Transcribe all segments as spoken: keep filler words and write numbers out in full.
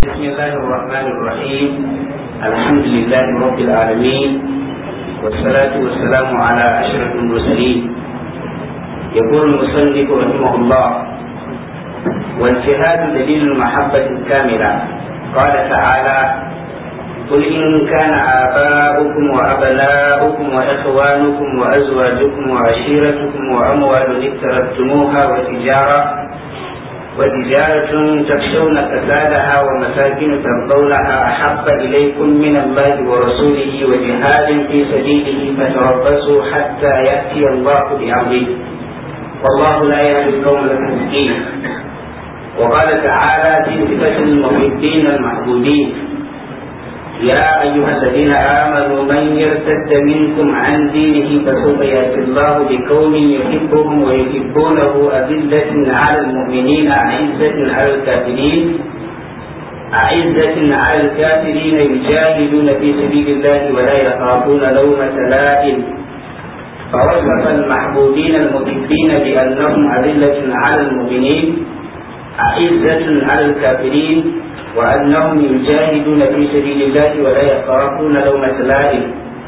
بسم الله الرحمن الرحيم. الحمد لله رب العالمين، والصلاة والسلام على أشرف المرسلين. يقول المصنف رحمه الله: والجهاد دليل المحبة الكاملة. قال تعالى: قل إن كان آباؤكم وأبناؤكم وإخوانكم وأزواجكم وعشيرتكم وأموال اقترفتموها وتجارة وتجارة تخشون كسادها ومساكن ترضونها أحب إليكم من الله ورسوله وجهاد في سبيله فتربصوا حتى يأتي الله بأمره والله لا يهدي القوم الفاسقين. وقال تعالى في صفة المحبين المحبوبين: يا أيها الذين آمنوا من يرتد منكم عن دينه فسوف يأتي الله بقوم يحبهم ويحبونه أذلة على المؤمنين أعزة على الكافرين أعزة على الكافرين يجاهدون في سبيل الله ولا يخافون لومة لائم. فوصف المحبوبين المحبين بأنهم أذلة على المؤمنين أعزة على الكافرين وأنهم يجاهدون في سبيل الله ولا يخافون لومة لائم.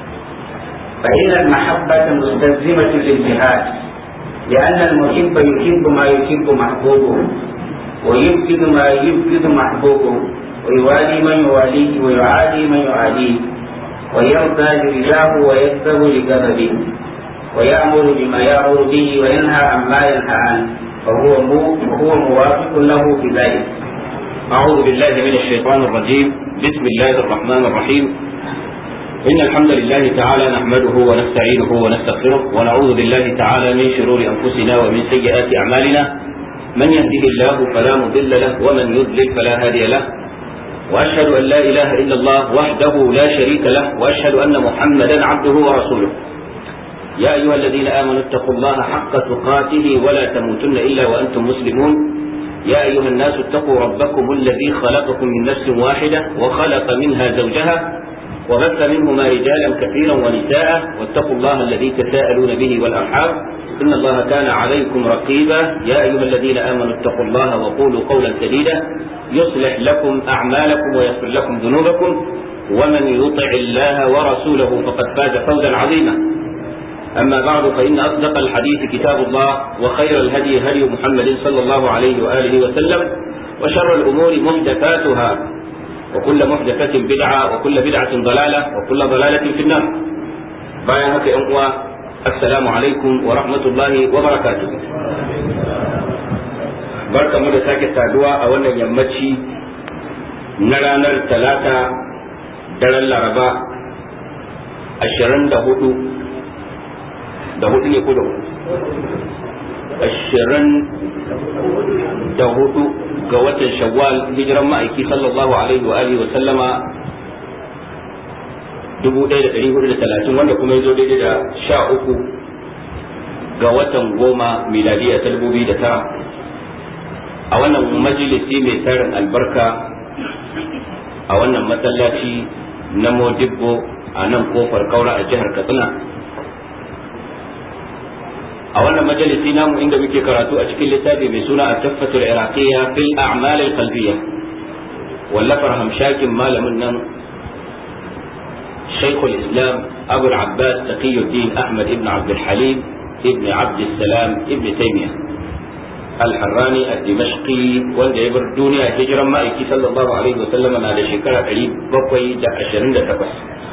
فإن المحبة مستلزمة للجهاد، لأن المحب يحب ما يحب محبوبه ويبغض ما يبغض محبوبه ويوالي من يواليه ويعادي من يعاديه ويرضى لرضاه ويكذب لغضبه ويأمر بما يأمر به وينهى عما ينهى عنه فهو فهو موافق له في ذلك. أعوذ بالله من الشيطان الرجيم. بسم الله الرحمن الرحيم. إن الحمد لله تعالى نحمده ونستعينه ونستغفره ونعوذ بالله تعالى من شرور أنفسنا ومن سيئات أعمالنا. من يهده الله فلا مضل له ومن يضلل فلا هادي له. وأشهد أن لا إله إلا الله وحده لا شريك له وأشهد أن محمدا عبده ورسوله. يا أيها الذين آمنوا اتقوا الله حق تقاته ولا تموتن إلا وأنتم مسلمون. يا أيها الناس اتقوا ربكم الذي خلقكم من نفس واحدة وخلق منها زوجها وبث منهما رجالا كثيرا ونساء واتقوا الله الذي تساءلون به والأرحام إن الله كان عليكم رقيبا. يا أيها الذين آمنوا اتقوا الله وقولوا قولا سديدا يصلح لكم أعمالكم ويغفر لكم ذنوبكم ومن يطع الله ورسوله فقد فاز فوزا عظيما. أما بعد، فإن أصدق الحديث كتاب الله وخير الهدي هدي محمد صلى الله عليه وآله وسلم وشر الأمور محدثاتها وكل محدثة بدعة وكل بدعة ضلالة وكل ضلالة في النار. بايعك يا أخوة، السلام عليكم ورحمة الله وبركاته. بركة مدى ساكت تادوا أولا يمتشي نرانا الثلاثة دلال العرباء الشرن دهوتو da hudu ne ko da hudu ashirin da hudu ga watan shawwal hijiran ma'aiki sallallahu alaihi wa alihi wa sallama dubu ɗaya da ɗari hudu da talatin, wanda kuma ya zo daidai da sha uku ga watan goma miladiya ta dubu biyu da tara a wannan majalisi mai tarin albarka a wannan masallaci na Modibbo a nan kofar Kaura a jihar Katsina. a wannan majalisi namu inda muke karatu a cikin littafi mai suna at-tuhfatul iraqiyya fil a'mal al-qalbiyya wallafar hamshakin malamin nan Shaykh al-Islam Abu al-Abbas Taqiyuddin Ahmad ibn Abd al-Halim ibn Abd al-Salam ibn Taymiyyah al-Harrani al-Dimashqi, wanda ya bar duniya hijiran ma'aiki sallallahu alaihi wa sallam na da shekara ɗari bakwai da ashirin da takwas.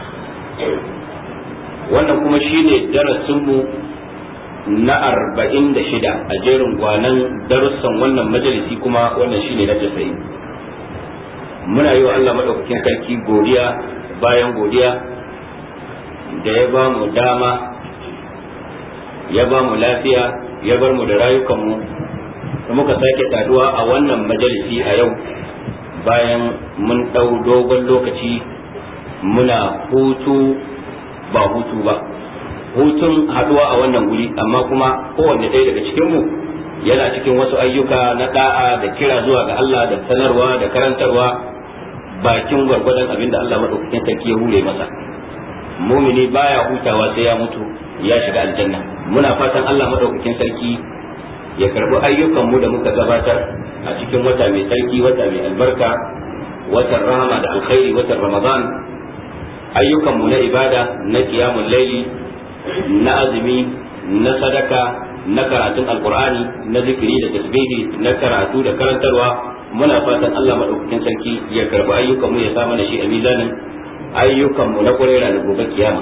wannan kuma shine darasin mu na arba'in da shida a jerin gwanan darussan wannan majalisi, kuma wannan shine na tasa'in. Muna yi wa Allah madaukakin sarki godiya bayan godiya da ya ba mu dama, ya ba mu lafiya, ya bar mu da rayukanmu da muka sake saduwa a wannan majalisi a yau bayan mun ɗau dogon lokaci muna hutu ba hutu ba hutun haduwa a wannan guri, amma kuma kowanne ɗaya daga cikinmu yana cikin wasu ayyuka na da'a da kira zuwa ga Allah da sanarwa da karantarwa bakin gwargwadon abin da Allah madaukakin sarki ya hure masa. Mumini baya hutawa sai ya mutu ya shiga aljanna. Muna fatan Allah madaukakin sarki ya karbi ayyukan mu da muka gabatar a cikin wata mai sarki, wata mai albarka, watan rahama da alkhairi, watan Ramadan, ayyukanmu na ibada, na qiyamul layli, na azumi, na sadaka, na karatun alqur'ani, na zikiri da tasbihi, na karatu da karantarwa, muna fatan Allah madaukakin sarki ya karbi ayyukanmu ya sa mana shi a mizanin ayyukanmu na kurera da gobe kiyama.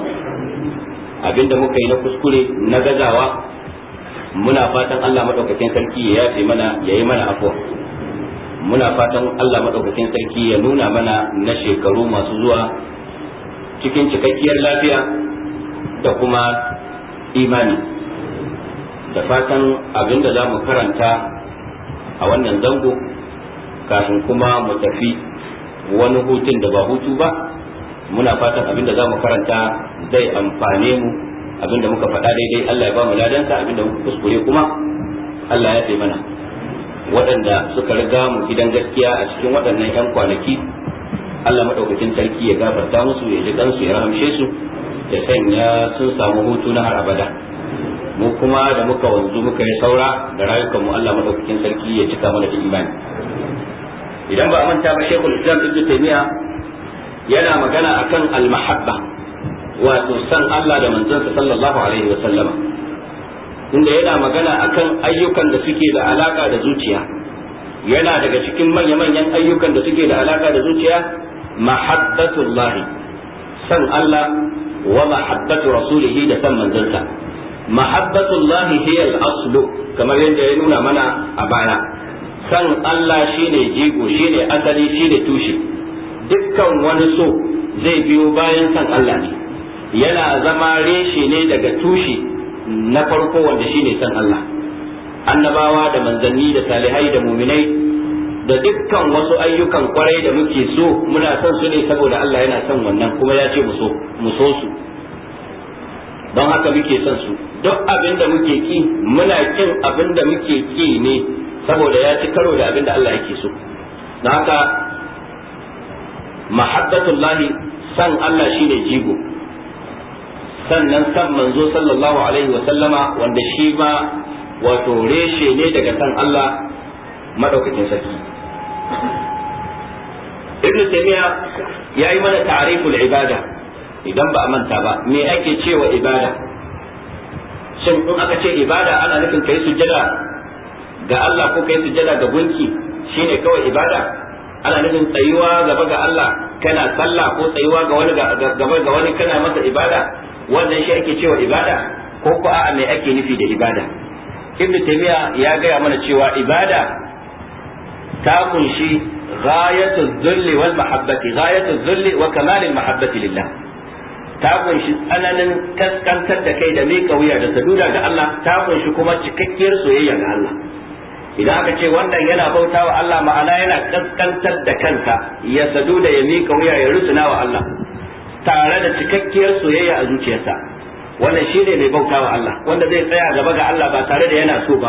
Abinda muka yi na kuskure, na gazawa, muna fatan Allah madaukakin sarki ya yafe mana, ya yi mana afwa. Muna fatan Allah madaukakin sarki ya nuna mana na shekaru masu zuwa cikin cikakkiyar lafiya da kuma imani. Da fatan abinda za mu karanta a wannan zango kafin kuma mu tafi wani hutun da ba hutu ba, muna fatan abinda za mu karanta zai amfane mu, abinda muka faɗa daidai Allah ya ba mu ladansa, abinda muka kuskure kuma Allah ya fi mana. Waɗanda suka riga mu gidan gaskiya a cikin waɗannan 'yan kwanaki, Allah maɗaukakin sarki ya gafarta musu, ya ji ɗansu, ya rahamshe su, ya sanya sun samu hutu na har abada. Mu kuma da muka wanzu muka yi saura da rayukanmu, Allah maɗaukakin sarki ya cika mana da imani. Idan ba a manta ba, Sheikhul Islam Ibn Taymiyyah yana magana akan al-mahabba, wato san Allah da manzansa sallallahu alaihi wa sallama, inda yana magana akan ayyukan da suke da alaka da zuciya. Yana daga cikin manya-manyan ayyukan da suke da alaka da zuciya mahabbatullahi, san Allah, wa mahabbatu rasulihi, da san manzansa. Mahabbatullahi hiya al-aslu, kamar yadda ya nuna mana a baya. San Allah shine jigo, shine asali, shine tushe. Dukkan wani so zai biyo bayan san Allah ne, yana zama reshe ne daga tushe na farko wanda shine san Allah. Annabawa da manzanni da salihai da muminai da dukkan wasu ayyukan kwarai da muke so, muna son su ne saboda Allah yana son wannan, kuma ya ce mu so mu so su, don haka muke son su. Duk abin da muke ki, muna kin abin da muke ki ne saboda ya ci karo da abin da Allah yake so. Don haka mahabbatullahi, san Allah shine jigo. Sannan san manzo sallallahu alaihi wa sallama, wanda shi ma wato reshe ne daga san Allah madaukakin sarki. Ibn Taymiyyah ya yi mana ta'riful ibada. Idan ba a manta ba, me ake cewa ibada? Shin in aka ce ibada ana nufin kai sujjada ga Allah ko kai sujjada ga gunki shine kawai ibada? Ana nufin tsayuwa gaba ga Allah kana sallah, ko tsayuwa ga wani gaba ga wani kana masa ibada? Wannan shi ake cewa ibada, ko ko a'a me ake nufi da ibada? Ibn Taymiyyah ya gaya mana cewa ibada ta kunshi ghayatul dhulli wal mahabbati, ghayatul dhulli wa kamalil mahabbati lillah. Ta kunshi tsananin kaskantar da kai da miƙa wuya da saduda ga Allah, ta kunshi kuma cikakkiyar soyayya ga Allah. Idan aka ce wannan yana bautawa Allah, ma'ana yana kaskantar da kansa, ya saduda, ya miƙa wuya, ya rusuna wa Allah tare da cikakkiyar soyayya a zuciyarsa. Wannan shi ne mai bautawa Allah, wanda zai tsaya gaba ga Allah ba tare da yana so ba,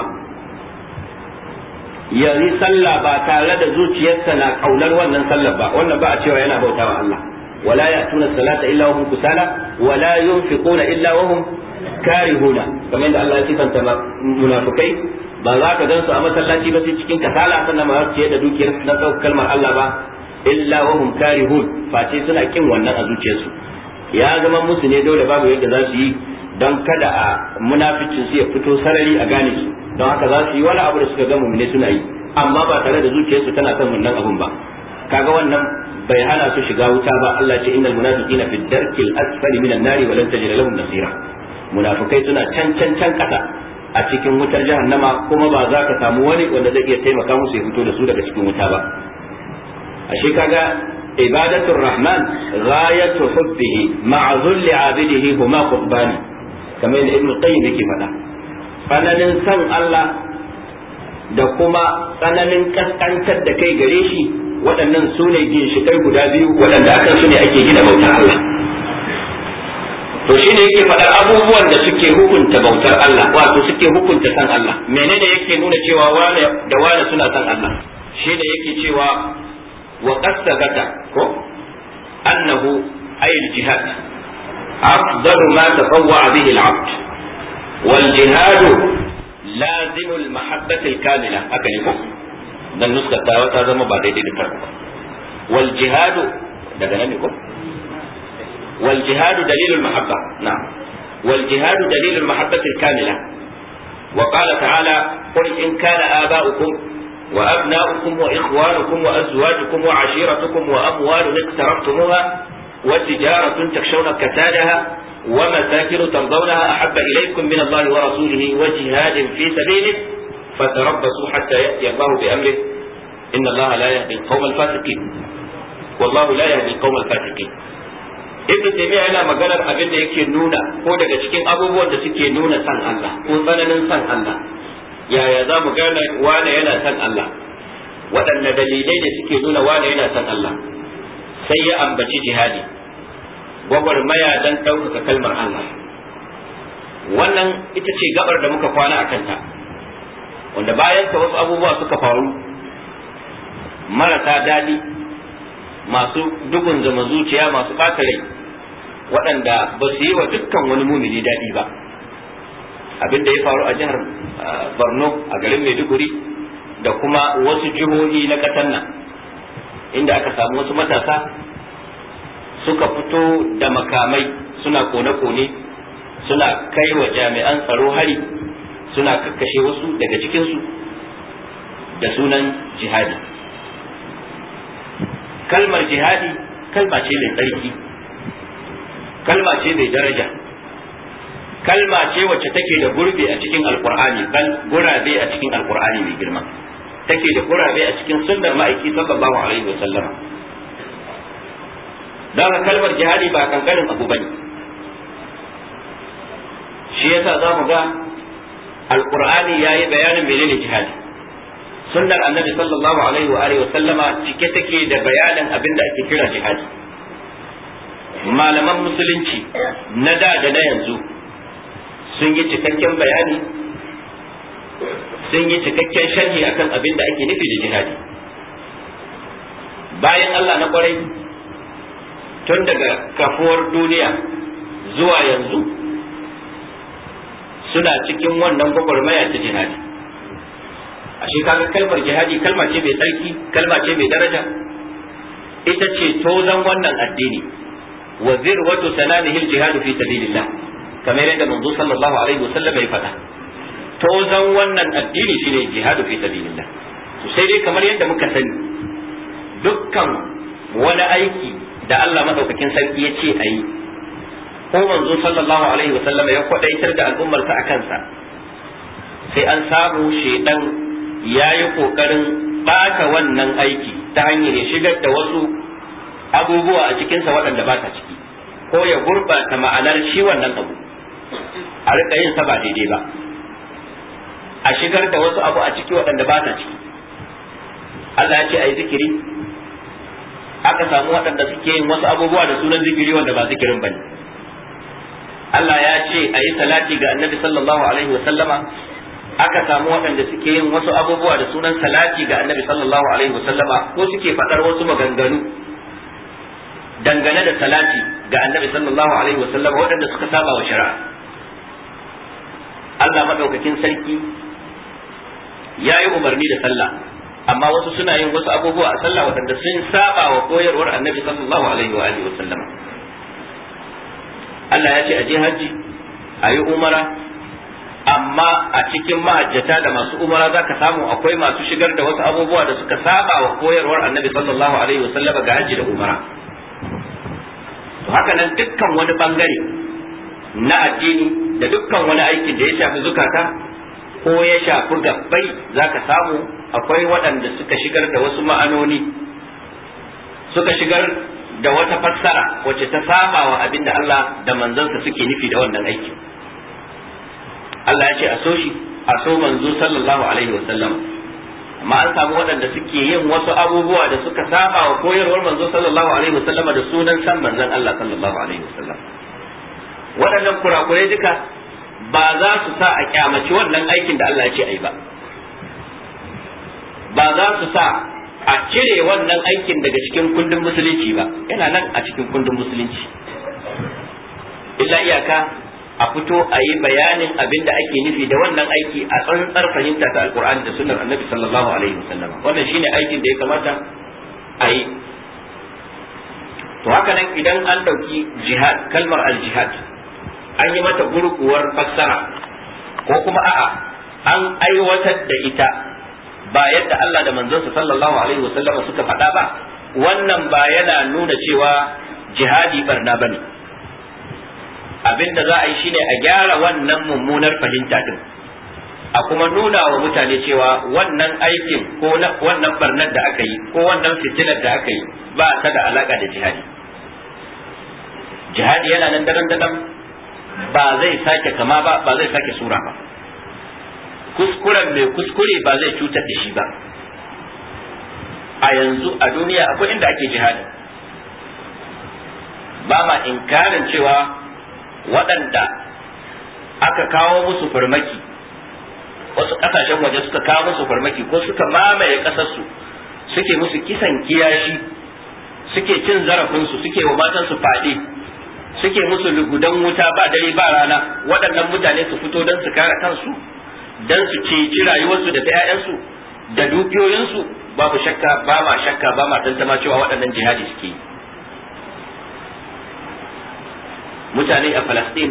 ya yi sallah ba tare da zuciyarsa na kaunar wannan sallar ba. Wannan ba a cewa yana bautawa Allah. wala ya'tuna salata illa hum kusala wala yunfiquna illa hum karihuna, kamar da Allah ya sifanta munafikai, ba za ka gansu a masallaci ba sai cikin kasala, sannan ma su da dukiyar na ɗaukar kalmar Allah ba, illa hum karihun, face suna kin wannan a zuciyarsu. Ya zama musu ne dole, babu yadda za su yi don kada a munaficin su ya fito sarari a gane su, don haka za su yi wani abu da suka ga mu'mine suna yi, amma ba tare da zuciyarsu tana son wannan abun ba. Kaga wannan bai hana su shiga wuta ba. Allah ce innal munafiqina fi darkil asfali minan nari wa lan tajid lahum nasira. Munafikai suna can can can kasa a cikin wutar jahannama, kuma ba za ka samu wani wanda zai iya taimaka musu ya fito da su daga cikin wuta ba. Ashe kaga ibadatul rahman ghayatu hubbihi ma'a dhulli 'abidihi huma qurbani, kamar da Ibn Qayyim yake faɗa. Tsananin san Allah da kuma tsananin kaskantar da kai gare shi, waɗannan su ne ginshiƙai guda biyu waɗanda akan su ne ake gina bautar Allah. To shi ne yake faɗar abubuwan da suke hukunta bautar Allah, wato suke hukunta san Allah. Menene yake nuna cewa wane da wane suna san Allah? Shi ne yake cewa wa qasabata ko annahu ayil jihad afdalu ma tatawwa bihi al-'abd wal jihad lazim al-mahabbah al-kamila. Haka ne ko dan nuskar ta wata zama ba daidai da farko. wal jihadu daga nan ne ko wal jihadu dalilul mahabba na'am wal jihadu dalilul mahabbati al-kamila wa qala ta'ala qul in kana aba'ukum wa abna'ukum wa ikhwanukum wa azwajukum wa 'ashiratukum wa amwalun iqtaraftumuha wa tijaratun takshawna kasadaha wa masakin tardawnaha ahabba ilaykum min Allah wa rasulihi wa jihadin fi sabilihi fatarabbasu hatta ya'ti Allah bi amrihi inna Allah la yahdi al-qawma al-fasiqin wallahu la yahdi al-qawma al-fasiqin. Ibn Taymiyyah yana maganar abin da yake nuna ko daga cikin abubuwan da suke nuna san Allah ko tsananin san Allah. Yaya za mu gane wane yana san Allah? Waɗanne dalilai da suke nuna wane yana san Allah? Sai ya ambaci jihadi, gwagwarmaya don ɗaukaka kalmar Allah. Wannan ita ce gabar da muka kwana a kanta, wanda bayan ta wasu abubuwa suka faru marasa daɗi, masu dugun zama zuciya, masu ɓata rai, waɗanda ba su yi wa dukkan wani mumini daɗi ba. Abin da ya faru a jihar Borno a garin Maiduguri da kuma wasu jihohi na ƙasar nan, inda aka samu wasu matasa suka fito da makamai suna kone-kone, suna kai wa jami'an tsaro hari, suna kakkashe wasu daga cikinsu da sunan jihadi. Kalmar jihadi kalma ce mai tsarki, kalma ce mai daraja, kalma ce wacce take da gurbe a cikin alkur'ani, bal gurabe a cikin alkur'ani mai girma, take da gurabe a cikin sunnar ma'aiki sallallahu alaihi wa sallama. Don kalmar jihadi ba kankanin abu bane, shi yasa za mu ga alkur'ani yayi bayanin menene jihadi. Sunnar annabi sallallahu alaihi wa alihi wa sallama cike take da bayanin abin da ake kira jihadi. Malaman musulunci na da da na yanzu sun yi cikakken bayani, sun yi cikakken sharhi akan abin da ake nufi da jihadi. Bayan Allah na kwarai tun daga kafuwar duniya zuwa yanzu suna cikin wannan gwagwarmaya ta jihadi. Ashe kaga kalmar jihadi kalma ce mai tsarki, kalma ce mai daraja, ita ce tozan wannan addini. Wa zirwatu sanamihi al-jihadu fi sabilillah, kamar yadda manzo sallallahu alaihi wasallam ya faɗa. Tozan wannan addini shine jihadu fi sabilillah. To sai dai kamar yadda muka sani, dukkan wani aiki da Allah madaukakin sarki ya ce ayi, ko manzo sallallahu alaihi wasallam ya kwadaitar da al'ummarsa a kansa, sai an samu shedan ya yi ƙoƙarin ɓata wannan aiki ta hanyar ya shigar da wasu abubuwa a cikinsa waɗanda ba ta ciki, ko ya gurɓata ma'anar shi wannan abu, a riƙa yin sa ba daidai ba, a shigar da wasu abu a ciki waɗanda ba ta ciki. Allah ya ce a yi zikiri, aka samu waɗanda suke yin wasu abubuwa da sunan zikiri wanda ba zikirin ba ne. Allah ya ce a yi salati ga annabi sallallahu alaihi wa sallama, aka samu waɗanda suke yin wasu abubuwa da sunan salati ga annabi sallallahu alaihi wasallama, ko suke faɗar wasu maganganu dangane da salati ga annabi sallallahu alaihi wasallama waɗanda suka saba wa shari'a. Allah madaukakin sarki ya yi umarni da sallah, amma wasu suna yin wasu abubuwa a sallah waɗanda sun saba wa koyarwar annabi sallallahu alaihi wa alihi wasallama. Allah ya ce a je hajji, a yi umara, amma a cikin mahajjata da masu umara za ka samu akwai masu shigar da wasu abubuwa da suka saba wa koyarwar annabi sallallahu alaihi wa sallama ga hajji da umara. To haka nan dukkan wani bangare na addini da dukkan wani aikin da ya shafi zukata ko ya shafi gabbai za ka samu akwai waɗanda suka shigar da wasu ma'anoni, suka shigar da wata fassara wacce ta saba wa abin da Allah da manzansa suke nufi da wannan aikin. Allah ya ce a so shi, a so manzo sallallahu alaihi wa sallam, amma an samu waɗanda suke yin wasu abubuwa da suka saba wa koyarwar manzo sallallahu alaihi wa sallama da sunan san manzon Allah sallallahu alaihi wa sallam. Waɗannan kurakurai duka ba za su sa a kyamaci wannan aikin da Allah ya ce ai ba, ba za su sa a cire wannan aikin daga cikin kundin musulunci ba, yana nan a cikin kundin musulunci. Illa iyaka a fito a yi bayanin abin da ake nufi da wannan aiki a tsantsar fahimta ta alkur'ani da sunnar annabi sallallahu alaihi wasallam. Wannan shine aikin da ya kamata a yi. haka nan idan an ɗauki jihad, kalmar al-jihad an yi mata gurguwar fassara ko kuma a'a an aiwatar da ita ba yadda Allah da manzonsa sallallahu alaihi wasallam suka faɗa ba, wannan ba yana nuna cewa jihadi barna bane. Abinda za a yi shine a gyara wannan mummunar fahimta din, a kuma nuna wa mutane cewa wannan aikin ko wannan barnar da aka yi ko wannan fitinar da aka yi ba ta da alaka da jihadi. Jihadi yana nan daren dadan, ba zai sake kama ba, ba zai sake sura ba. Kuskuren mai kuskure ba zai cutar da shi ba. A yanzu a duniya akwai inda ake jihadi, ba ma inkarin cewa waɗanda aka kawo musu farmaki, wasu ƙasashen waje suka kawo musu farmaki ko suka mamaye ƙasarsu, suke musu kisan kiyashi, suke cin zarafinsu, suke wa matansu faɗi, suke musu lugudan wuta ba dare ba rana, waɗannan mutane su fito don su kare kansu, don su ceci rayuwarsu da ta 'ya'yansu da dukiyoyinsu, babu shakka, ba ma shakka, ba ma tantama cewa waɗannan jihadi suke yi. Mutane a Falastin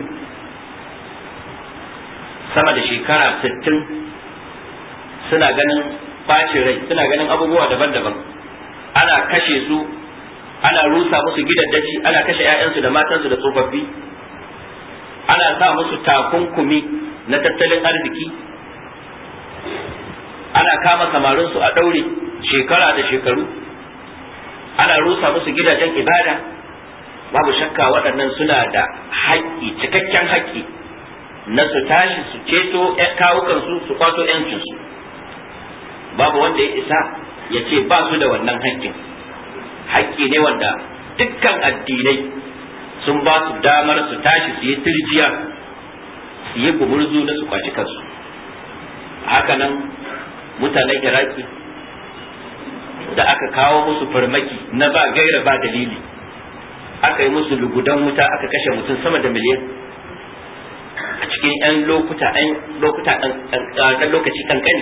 sama da shekara sittin suna ganin bacin rai, suna ganin abubuwa daban-daban, ana kashe su, ana rusa musu gidaddaci, ana kashe 'ya'yansu da matansu da tsofaffi, ana sa musu takunkumi na tattalin arziki, ana kama samarinsu a ɗaure shekara da shekaru, ana rusa musu gidajen ibada. Babu shakka waɗannan suna da haƙƙi, cikakken haƙƙi na su tashi su ceto kawukansu, su kwato 'yancinsu. Babu wanda ya isa ya ce ba su da wannan haƙƙin. Haƙƙi ne wanda dukkan addinai sun ba su damar su tashi su yi tirjiya, su yi gumurzu na su kwaci kansu. Hakanan mutanen Iraki da aka kawo musu farmaki na ba gaira ba dalili, aka yi musu lugudan wuta, aka kashe mutum sama da miliyan a cikin 'yan lokuta lokuta ɗan lokaci kankani.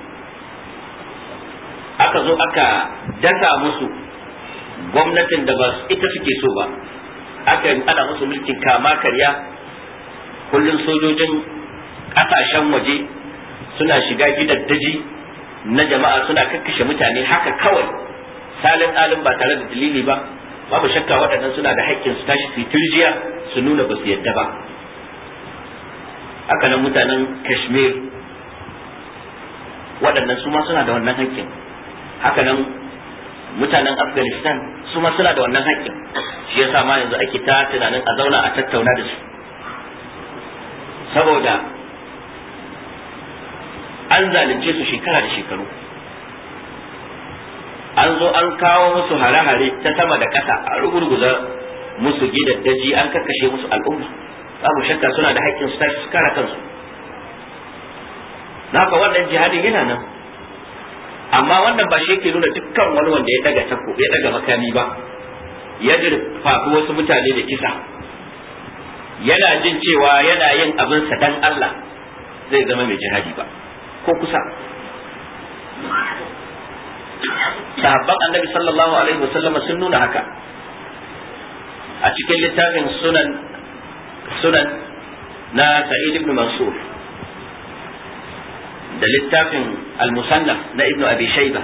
Aka zo aka dasa musu gwamnatin da ba ita suke so ba, aka yi ana musu mulkin kama karya. Kullum sojojin ƙasashen waje suna shiga gidaddaji na jama'a, suna kakkashe mutane haka kawai salin alin ba tare da dalili ba. Babu shakka waɗannan suna da haƙƙin su tashi su turjiya, su nuna ba su yadda ba. Haka nan mutanen Kashmir, waɗannan su ma suna da wannan haƙƙin. Haka nan mutanen Afghanistan su ma suna da wannan haƙƙin. Shi yasa ma yanzu ake ta tunanin a zauna a tattauna da su, saboda an zalunce su shekara da shekaru. An zo an kawo musu hare-hare ta sama da ƙasa, a rugurguza musu gidaddaji, an kakkashe musu al'umma. Babu shakka suna da haƙƙin su tashi su kare kansu. Naka wannan jihadin yana nan, amma wannan ba shi yake nuna dukkan wani wanda ya daga tako, ya daga makami ba, ya jirfafi wasu mutane da kisa, yana jin cewa yana yin abinsa dan Allah, zai zama mai jihadi ba, ko kusa. Sahabban annabi sallallahu alaihi wasallam sun nuna haka a cikin littafin sunan sunan na Sa'id ibn Mansur da littafin al-Musannaf na Ibn Abi Shayba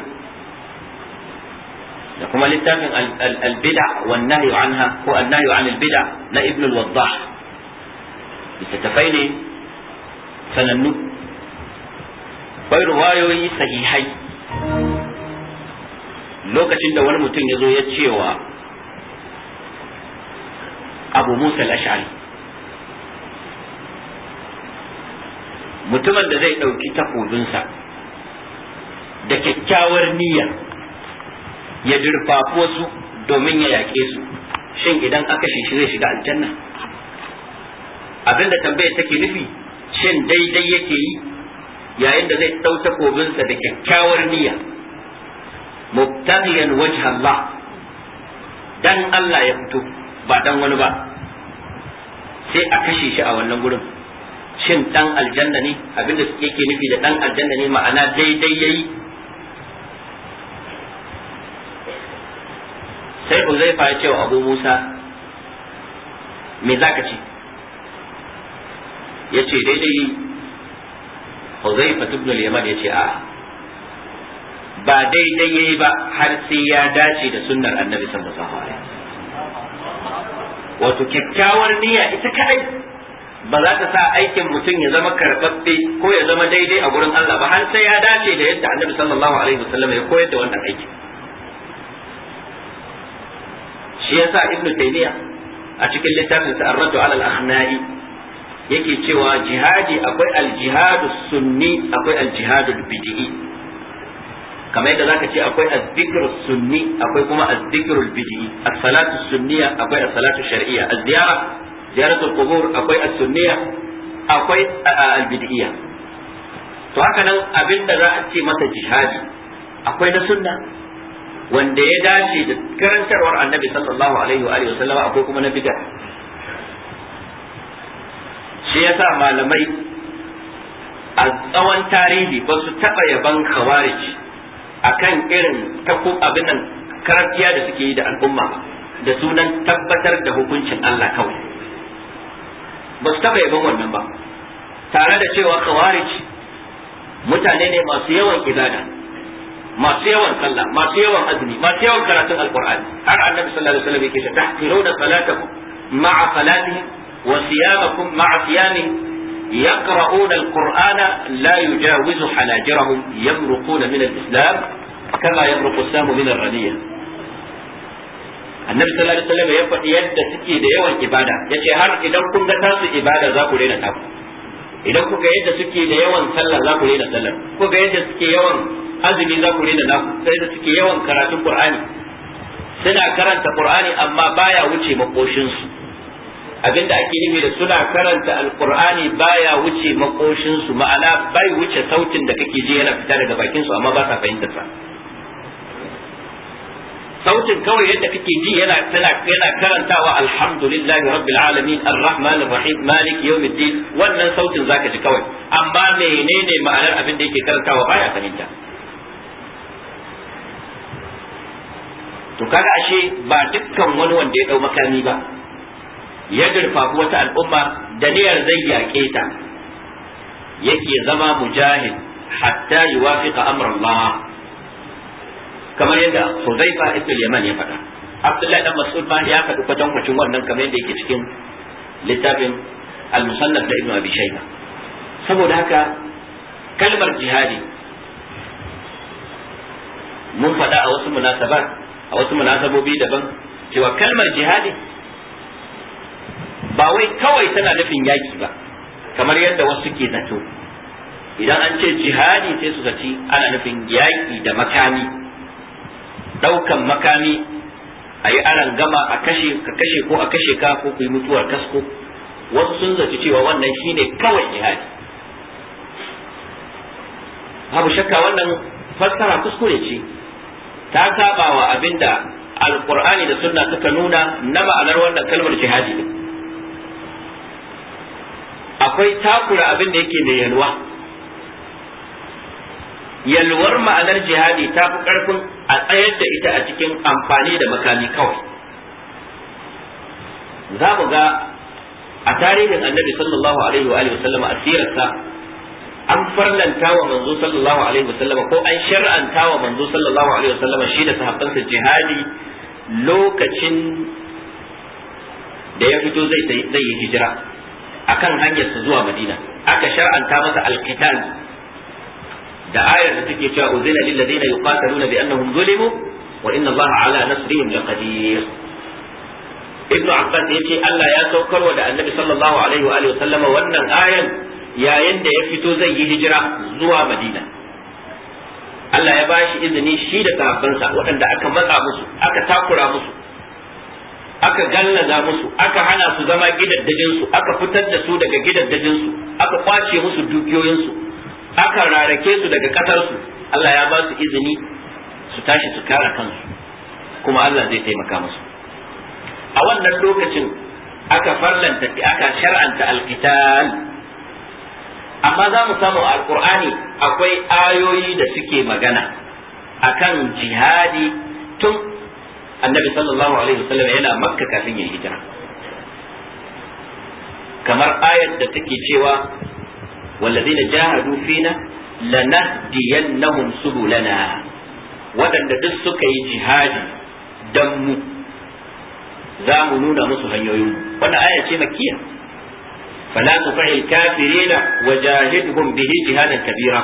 da kuma littafin al-Bid'a wan Nahy anha ko an-Nahy an al-Bid'a na Ibn al-Waddah. Littattafai ne sanannu, bai ruwayoyi sahihai. Lokacin da wani mutum ya zo ya cewa Abu Musa al-Ash'ari, mutumin da zai ɗauki takobinsa da kyakkyawar niyya ya dirfafi wasu domin ya yaƙe su, shin idan aka shi zai shiga aljanna? Abinda tambayar take nufi, shin daidai yake yi yayin da zai ɗau takobinsa da kyakkyawar niyya, mubtaghiyan wajha Allah, dan Allah ya fito ba dan wani ba, sai a kashe shi a wannan gurin, shin dan aljanna ne? Abinda yake nufi da dan aljanna ne ma'ana daidai yayi. sai Huzaifa ya ce wa Abu Musa me zaka ce yace daidai. Huzaifa ibn al-Yaman yace a ba daidai yayi ba har sai ya dace da sunnar Annabi sallallahu alaihi wasallam. Wato kyakkyawar niyya ita kadai ba za ta sa aikin mutum ya zama karɓaɓɓe ko ya zama daidai a gurin Allah ba har sai ya dace da yadda Annabi sallallahu alaihi wasallam ya koyar da wannan aikin. Shi yasa Ibn Taymiyyah a cikin littafin sa Ar-Radd 'ala al-Akhna'i yake cewa jihadi akwai al-jihadu sunni akwai al-jihadu bid'i. Kamar yadda zaka ce akwai az-zikru sunni akwai kuma az-zikru bid'i. As-salatu sunniya akwai as-salatu shar'iyya. Az-ziyara ziyaratul qubur akwai as-sunniya akwai al-bid'iyya. To haka nan abinda za a ce masa jihadi akwai na sunna wanda ya dace da karantarwar Annabi sallallahu alaihi wa alihi wasallam akwai kuma na bid'a. Shi yasa malamai a tsawon tarihi ba su taɓa yaban khawarij akan irin takku abin nan karantiya da suke yi da al'umma da sunan tabbatar da hukuncin Allah kawai. Ba su taɓa yaban wannan ba, tare da cewa khawarij mutane ne masu yawan ibada, masu yawan sallah, masu yawan azumi, masu yawan karatun alqur'ani. Har Annabi sallallahu alaihi wasallam yake cewa tahqiruna salatakum ma'a salatihim wa siyamakum ma'a siyamihim yaqra'una alqur'ana la yujawizu halajirahum yamruquna min al-islam kama yamruqu as-samu min ar-ramiyah. Annabi sallallahu alaihi wasallam ya faɗi yadda suke da yawan ibada, yace har idan kun ga tasu ibada za ku rena taku, idan kuka yadda suke da yawan sallah za ku rena sallah, kuka yadda suke yawan azumi za ku rena naku, sai da suke yawan karatun Qur'ani, suna karanta Qur'ani amma baya wuce makoshin su. Abinda ake nufi da suna karanta alqur'ani baya wuce makoshin su, ma'ana bai wuce sautin da kake ji yana fita daga bakin su amma ba sa fahimtar sa. Sautin kawai yadda kake ji yana tana yana karantawa alhamdulillahi rabbil alamin arrahmanir rahim malik yawmiddin, wannan sautin zaka ji kawai, amma menene ma'anar abin da yake karantawa baya fahimta. To kaga ashe ba dukkan wani wanda ya dau makami ba ya durfafi wata al'umma da niyyar zai yaƙe ta yake zama mujahid hatta yuwafiqa amra Allah, kamar yadda Huzaifa ibn al-Yaman ya faɗa. Abdullahi dan Mas'ud ba ya faɗi kwatankwacin wannan kamar yadda yake cikin littafin al-Musannaf da Ibn Abi Shayba. Saboda haka kalmar jihadi mun faɗa a wasu munasabat a wasu munasabobi daban cewa kalmar jihadi ba wai kawai tana nufin yaki ba kamar yadda wasu ke zato. Idan an ce jihadi sai su zaci ana nufin yaki da makami, daukan makami a yi aran gama a kashe ka kashe ko a kashe ka ko ku yi mutuwar kasko. Wasu sun zaci cewa wannan shine kawai jihadi. Babu shakka wannan fassara kuskure ce, ta saba wa abinda alqur'ani da sunna suka nuna na ma'anar wannan kalmar jihadi din. Akwai takura abin da yake mai yalwa, yalwar ma'anar jihadi ta fi ƙarfin a tsayar da ita a cikin amfani da makami kawai. Za mu ga a tarihin annabi sallallahu alaihi wa alihi wasallam a sirarsa an farlanta wa manzo sallallahu alaihi wasallam ko an shar'anta wa manzo sallallahu alaihi wasallam shi da sahabbansa jihadi lokacin da ya fito zai zai yi hijira akan hanyar su zuwa Madina. Aka shar'anta masa alqital da ayar da take cewa uzina lil ladina yuqataluna bi annahum zulimu wa inna Allaha ala nasrihim laqadir. Ibn Abbas yace Allah ya saukarwa da Annabi sallallahu alaihi wa alihi wasallam wannan ayan yayin da ya fito zai yi hijira zuwa Madina. Allah ya bashi izini shi da sahabbansa waɗanda aka matsa musu, aka takura musu, aka gallaza musu, aka hana su zama gidaddajin su, aka fitar da su daga gidaddajin su, aka kwace musu dukiyoyin su, aka rarake su daga kasar su. Allah ya ba su izini su tashi su kare kansu, kuma Allah zai taimaka musu. A wannan lokacin aka farlanta aka shar'anta alqital. Amma za mu samu a alqur'ani akwai ayoyi da suke magana akan jihadi tun annabi sallallahu alaihi wasallam yana makka kafin ya hijira kamar ayar da take cewa wallazina jahadu fina lanahdiyannahum subulana waɗanda duk suka yi jihadi dan mu za mu nuna musu hanyoyin wannan aya ce makkiya fala tufa'il kafirina wajahidhum bihi jihadan kabira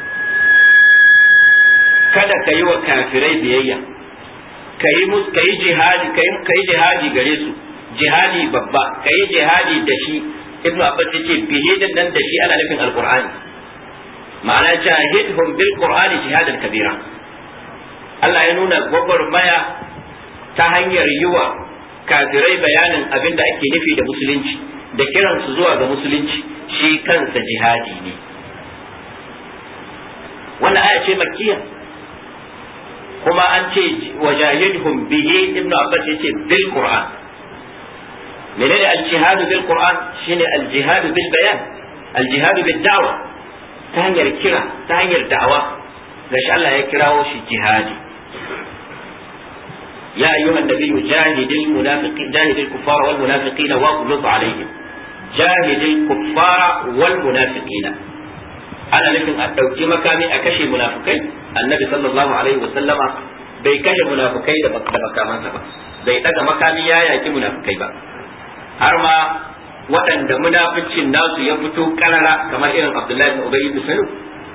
kada ka yi wa kafirai biyayya ka yi musu ka yi jihadi ka yi jihadi gare su jihadi babba ka yi jihadi da shi ibnu abbas yace bihi nan da shi ana nufin alqur'ani ma'ana jahidhum bil qur'ani jihadan kabira Allah ya nuna gwagwarmaya ta hanyar yiwa kafirai bayanin abin da ake nufi da musulunci da kiransu zuwa ga musulunci shi kansa jihadi ne wannan aya ce makkiya kuma an ce wajahidhum bihi ibnu abbas yace bil qur'an menene al-jihad bil qur'an shine al-jihad bil bayan al-jihad bil da'wa ta hanyar kira ta hanyar da'awa gashi Allah ya kirawo shi jihadi ya ayyuhan nabiyyu jahidil munafiqin jahidil kuffara wal munafiqina waghluz alaihim jahidil kuffara wal munafiqina ana nufin a ɗauki makami a kashe munafukai annabi sallallahu alaihi wasallama bai kashe munafukai da makamansa ba bai daga makami ya yaki munafukai ba har ma waɗanda munaficin nasu ya fito karara kamar irin Abdullahi bin Ubay bin Salul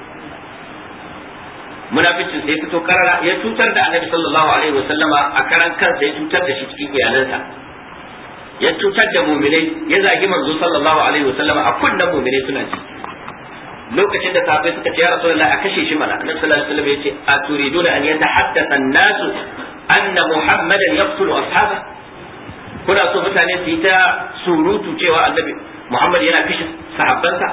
munaficin sai fito karara ya cutar da annabi sallallahu alaihi wasallama a karan kansa ya cutar da shi cikin iyalansa ya cutar da mu'minai ya zagi manzo sallallahu alaihi wasallama a kunnan mu'minai suna ci lokacin da sahabbai suka ce ya rasulullahi a kashe shi mana annabi sallallahu alaihi wasallam yace aturiduna an yatahaddatha an-nasu anna muhammadan yaqtulu ashaba kuna so mutane su yi ta surutu cewa annabi muhammad yana kashe sahabbansa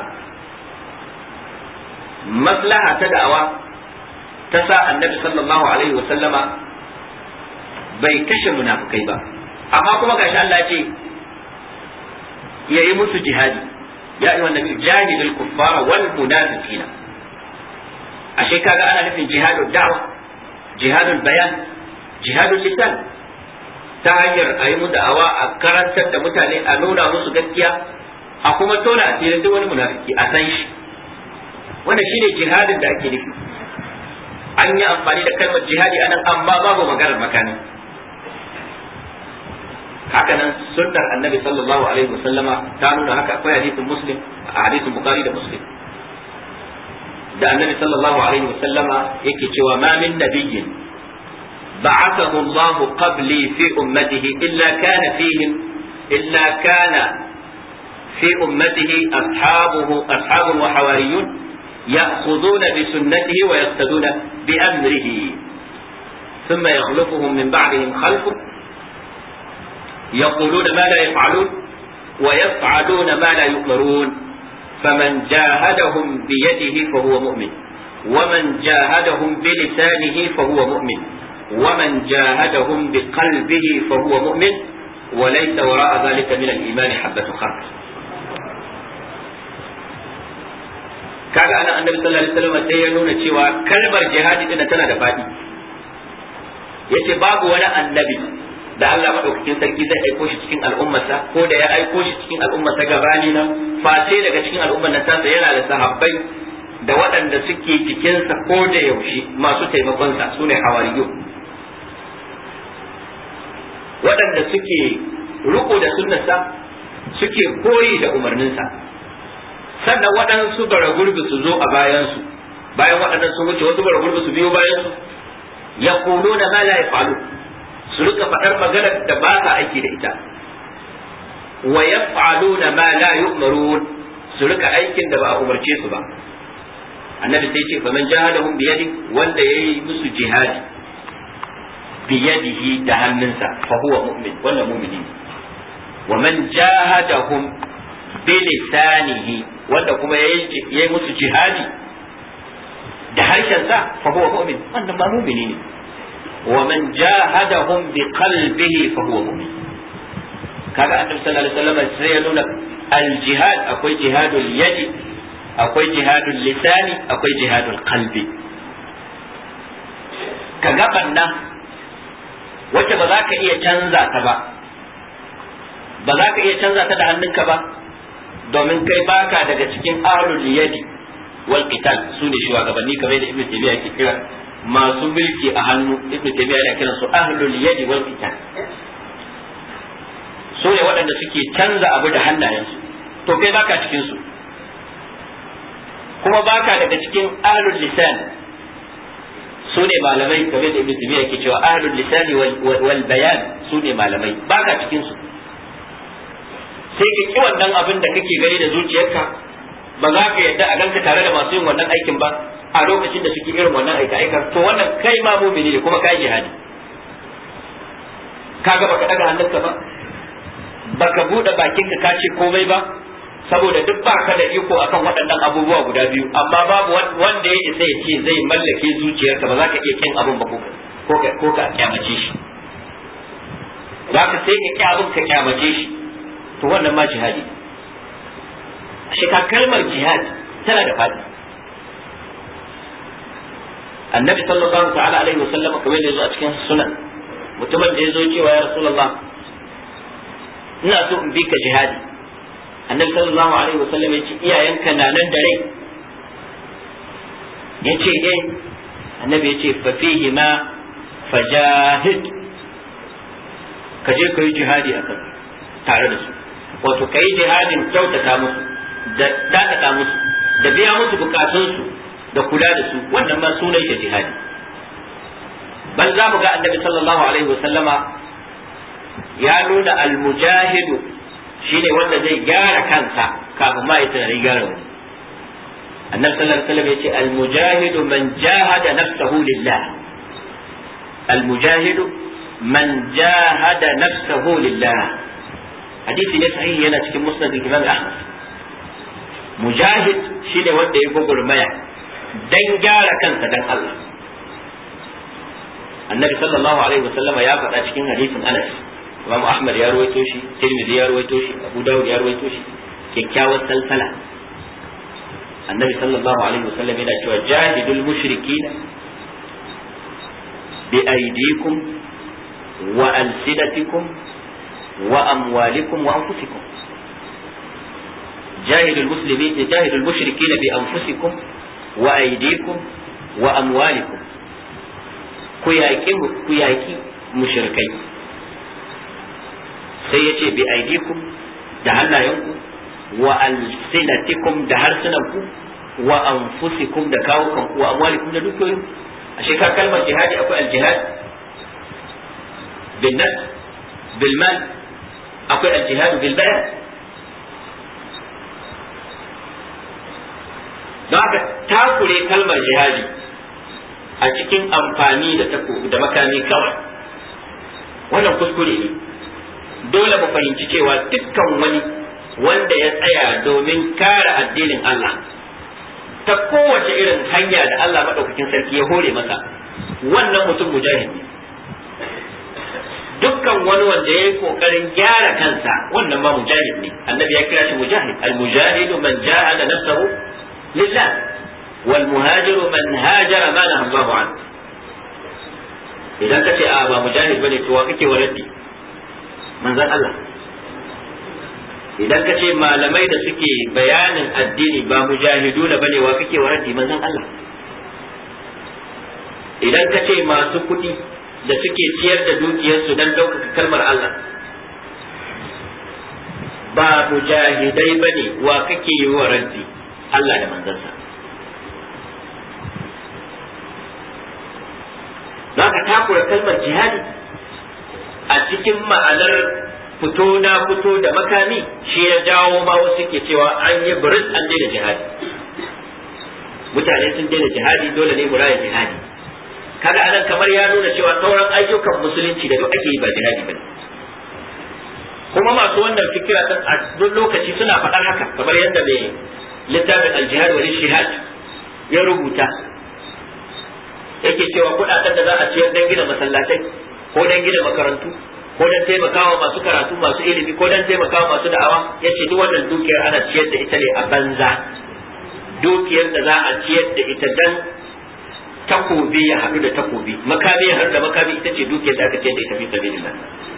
maslaha ta da'awa ta sa annabi sallallahu alaihi wasallama bai kashe munafikai ba amma kuma gashi Allah ya ce yayi musu jihadi ya ayyuhan nabi jahidul kuffara wal munafiqina ashe kaga ana nufin jihadul da'wa jihadul bayan jihadul lisan ta hanyar ayi mu da'awa a karantar da mutane a nuna musu gaskiya a kuma tona asirin duk wani munafiki a san shi wannan shine jihadin da ake nufi an yi amfani da kalmar jihadi anan amma babu maganar makani haka nan sunnar annabi sallallahu alaihi wasallama ta nuna haka akwai hadisin muslim a hadisin bukhari da muslim da annabi sallallahu alaihi wasallama yake cewa ma min nabiyyin ba'athahu Allah qabli fi ummatihi illa kana fihim illa kana fi ummatihi ashabuhu ashabun wa hawariyun ya'khuduna bi sunnatihi wa yaqtaduna bi amrihi thumma yakhlufuhum min ba'dihim khalfun يقولون ما لا يفعلون ويفعلون ما لا يؤمرون فمن جاهدهم بيده فهو مؤمن ومن جاهدهم بلسانه فهو مؤمن ومن جاهدهم بقلبه فهو مؤمن وليس وراء ذلك من الإيمان حبة خردل kaga ana annabi sallallahu alaihi wasallam sai ya nuna cewa kalmar jihadi din tana da fadi yace babu wani annabi da Allah madaukakin sarki zai aiko shi cikin al'ummarsa ko da ya aiko shi cikin al'ummarsa gabani nan face daga cikin al'ummar nan tasa yana da sahabbai da waɗanda suke cikinsa ko da yaushe masu taimakonsa su ne hawariyu waɗanda suke riko da sunnarsa suke koyi da umarninsa sannan waɗansu bara gurbi su zo a bayansu bayan waɗannan sun wuce wasu bara gurbi su biyo bayansu yaquluna ma la yaf'alu su rika faɗar maganar da ba sa aiki da ita wa yaf'aluna ma la yu'marun su rika aikin da ba a umarce su ba annabi sai ce faman jahadahum bi yadi wanda yayi musu jihadi bi yadihi da hannunsa fa huwa mu'min wannan mu'mini wa man jahadahum bi lisanihi wanda kuma yayi yayi musu jihadi da harshensa fa huwa mu'min wannan ma mu'mini ne ومن جاهدهم بقلبه فهو مؤمن kaga annabi sallallahu alaihi wasallam sai ya nuna al-jihad akwai jihadul yadi akwai jihadul lisani akwai jihadul qalbi kaga banna wacce ba za ka iya canza ta ba ba za ka iya canza ta da hannunka ba, domin kai baka daga cikin ahlul yadi wal qital, su ne shugabanni kamar da Ibn Taymiyyah yake kira masu mulki a hannu. Ibn Taymiyyah yana kiransu ahlul yadi wal qital, su ne waɗanda suke canza abu da hannayensu, to kai baka cikin su. Kuma baka daga cikin ahlul lisan, su ne malamai kamar da Ibn Taymiyyah yake cewa ahlul lisan wal bayan, su ne malamai, baka cikin su. Sai ka ki wannan abin da kake gani da zuciyarka, ba za ka yadda a ganka tare da masu yin wannan aikin ba a lokacin da suke irin wannan aika aika, to wannan kai ma mumini ne kuma kai jihadi. Kaga baka daga hannunka ba, baka bude bakinka ka ce komai ba, saboda duk baka da iko akan waɗannan abubuwa guda biyu, amma babu wanda ya isa ya ce zai mallake zuciyarka, ba za ka iya kin abin ba ko ka ko ka kyamace shi. Za ka sai ka ki abin ka kyamace shi, to wannan ma jihadi. Shi ka kalmar jihad tana da fadi. Annabi sallallahu ta'ala alaihi wasallam kamar da yazo a cikin sunan, mutumin da yazo cewa ya Rasulullah ina so in bi ka jihadi. Annabi sallallahu alaihi wasallam ya ce iyayenka na nan da rai? Yace eh. Annabi ya ce fa fihi ma fajahid, ka je ka yi jihadi akan tare da su, wato ka yi jihadin kyautata musu da dakata musu da biya musu bukatunsu da kula da su, wannan ma sunan shi jihadi. Bal za mu ga Annabi sallallahu alaihi wasallama ya nuna al-mujahidu shine wanda zai gyara kansa kafin ma ya tunani gyara wani. Annabi sallallahu alaihi wasallam ya ce al-mujahidu man jahada nafsahu lillah, al-mujahidu man jahada nafsahu lillah. Hadisi ne sahihi, yana cikin musnad Imam Ahmad. Mujahid shine wanda ya gugurmaya dan gyara kansa dan Allah. Annabi sallallahu alaihi wasallam ya faɗa cikin hadisin Anas, Imam Ahmad ya ruwaito shi, Tirmidhi ya ruwaito shi, Abu Dawud ya ruwaito shi, kyakkyawar salsala. Annabi sallallahu alaihi wasallam yana cewa jahidul mushrikina bi aydikum wa alsinatikum wa amwalikum wa anfusikum. jahidul muslimin jahidul mushrikina bi anfusikum wa aydikum wa amwalikum, ku yaki ku yaki mushrikai. sai yace bi aydikum da hannayenku, wa alsinatikum da harsunanku, wa anfusikum da kawukanku, wa amwalikum da dukiyoyinku. a shekar kalmar jihadi akwai aljihad bin nafs bil mal, akwai aljihad bil bayan. don haka takure kalmar jihadi a cikin amfani da da makami kawai, wannan kuskure ne. Dole mu fahimci cewa dukkan wani wanda ya tsaya domin kare addinin Allah ta kowace irin hanya da Allah madaukakin sarki ya hore masa, wannan mutum mujahid ne. Dukkan wani wanda ya yi kokarin gyara kansa, wannan ma mujahid ne. Annabi ya kira shi mujahid. Al-mujahidu man jahada nafsahu lillah wal muhajiru man hajara ma nahaa Allahu anhu. Idan kace a ba mujahid bane, to wa kake waraddi? Manzon Allah. Idan kace malamai da suke bayanin addini ba mujahiduna bane, wa kake waraddi? Manzon Allah. Idan kace masu kuɗi da suke ciyar da dukiyarsu don ɗaukaka kalmar Allah ba mujahidai bane, wa kake yi wa raddi? Allah da manzansa. za ka takura kalmar jihadi a cikin ma'anar fito na fito da makami, shi ya jawo ma wasu ke cewa an yi buris an daina jihadi. Mutane sun daina jihadi, dole ne mu raya jihadi. Kaga anan kamar ya nuna cewa sauran ayyukan musulunci da duk ake yi ba jihadi bane. Kuma masu wannan fikira din a duk lokaci suna faɗar haka, kamar yadda mai littafin al-jihad wal shihad ya rubuta, yake cewa kuɗaɗen da za a ciyar dan gina masallatai ko dan gina makarantu ko dan taimakawa masu karatu masu ilimi ko dan taimakawa masu da'awa, yace duk wannan dukiyar ana ciyar da ita ne a banza. Dukiyar da za a ciyar da ita dan takobi ya haɗu da takobi, makami ya haɗu da makami, ita ce dukiyar da aka ce da ita fi sabilillah.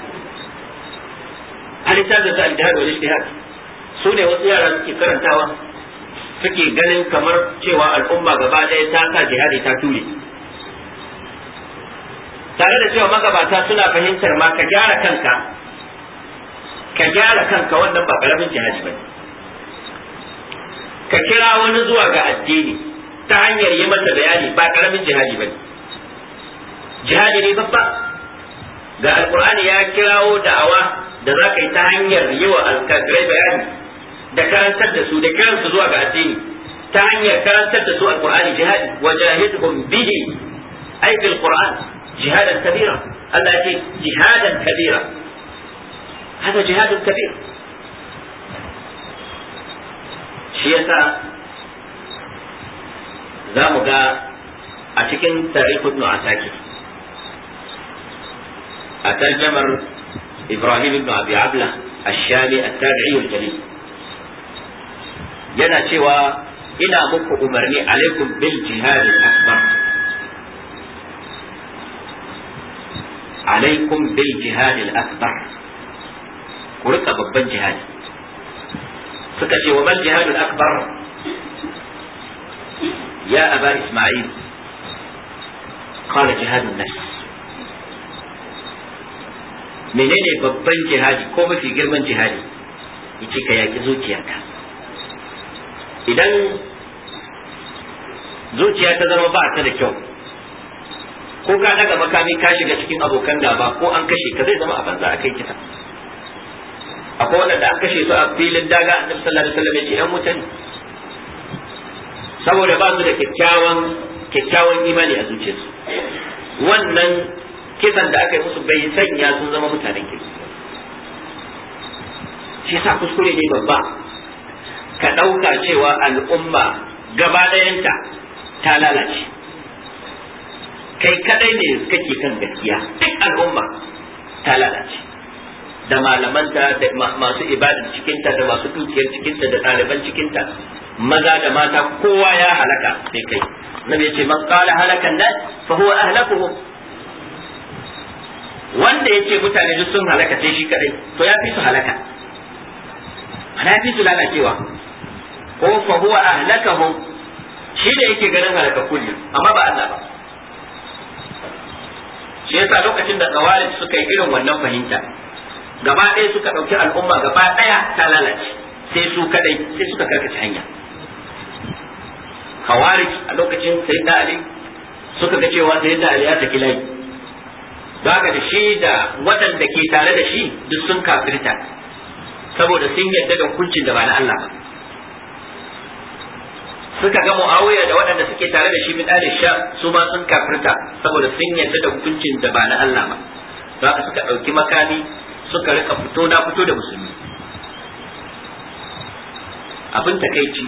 halitta da ta al-jihad wal ijtihad su ne wasu yara suke karantawa suke ganin kamar cewa al'umma gaba ɗaya ta sa jihadi ta ture, tare da cewa magabata suna fahimtar ma ka gyara kanka ka gyara kanka wannan ba karamin jihadi bane. Ka kira wani zuwa ga addini ta hanyar yi masa bayani ba karamin jihadi bane. Jihadi ne babba. Ga alkur'ani ya kirawo da'awa da za ka yi ta hanyar yi wa alkafirai bayani da karantar da su da kiransu zuwa ga addini ta hanyar karantar da su alkur'ani jihadi wa jahidhum bihi ay bil qur'an jihadan kabira. Allah ya ce jihadan kabira. hada jihadun kabir. shi yasa za mu ga a cikin tarikh ibn asakir a tarjamar Ibrahim ibn Abi Abla ash-Shami at-Tabi'i al-Jalil yana cewa ina muku umarni alaikum bil jihad al-akbar alaikum bil jihad al-akbar ku rika babban jihadi. suka ce wa mal jihad al-akbar ya aba Isma'il qala jihad an-nafs. menene babban jihadi ko mafi girman jihadi? yace ka yaki zuciyarka. idan zuciya ta zama ba ta da kyau, ko ka daga makami ka shiga cikin abokan gaba ko an kashe ka zai zama a banza a kai kisa. akwai wanda an kashe su a filin daga annabi sallallahu alaihi wasallam yace yan mutane saboda ba su da kyakkyawan kyakkyawan imani a zuciyarsu. wannan kisan da aka yi musu bai sanya sun zama mutanen kirki. shi yasa kuskure ne babba ka ɗauka cewa al'umma gaba ɗayanta ta lalace, kai kadai ne kake kan gaskiya. duk al'umma ta lalace, da malamanta da masu ibadar cikinta da masu dukiyar cikinta da ɗaliban cikinta, maza da mata, kowa ya halaka sai kai. Nabi ya ce man qala halakan nas fa huwa ahlakuhum. wanda yace mutane duk sun halaka sai shi kadai to ya fi su halaka, ana fi su lalacewa. ko fa huwa ahlakahum, shi da yake ganin halaka kullum amma ba Allah ba. shi yasa lokacin da khawarij suka yi irin wannan fahimta, gaba ɗaya suka ɗauki al'umma gaba ɗaya ta lalace, sai su kadai sai suka karkace hanya. khawarij a lokacin sayyidina Ali suka ga cewa sayyidina Ali ya saki layi, daga da shi da waɗanda ke tare da shi duk sun kafirta saboda sun yarda da hukuncin da ba na Allah ba. suka ga Muawiya da waɗanda suke tare da shi min ali Sham su ma sun kafirta saboda sun yarda da hukuncin da ba na Allah ba. Zaka suka ɗauki makami suka rika fito na fito da musulmi. abin takeici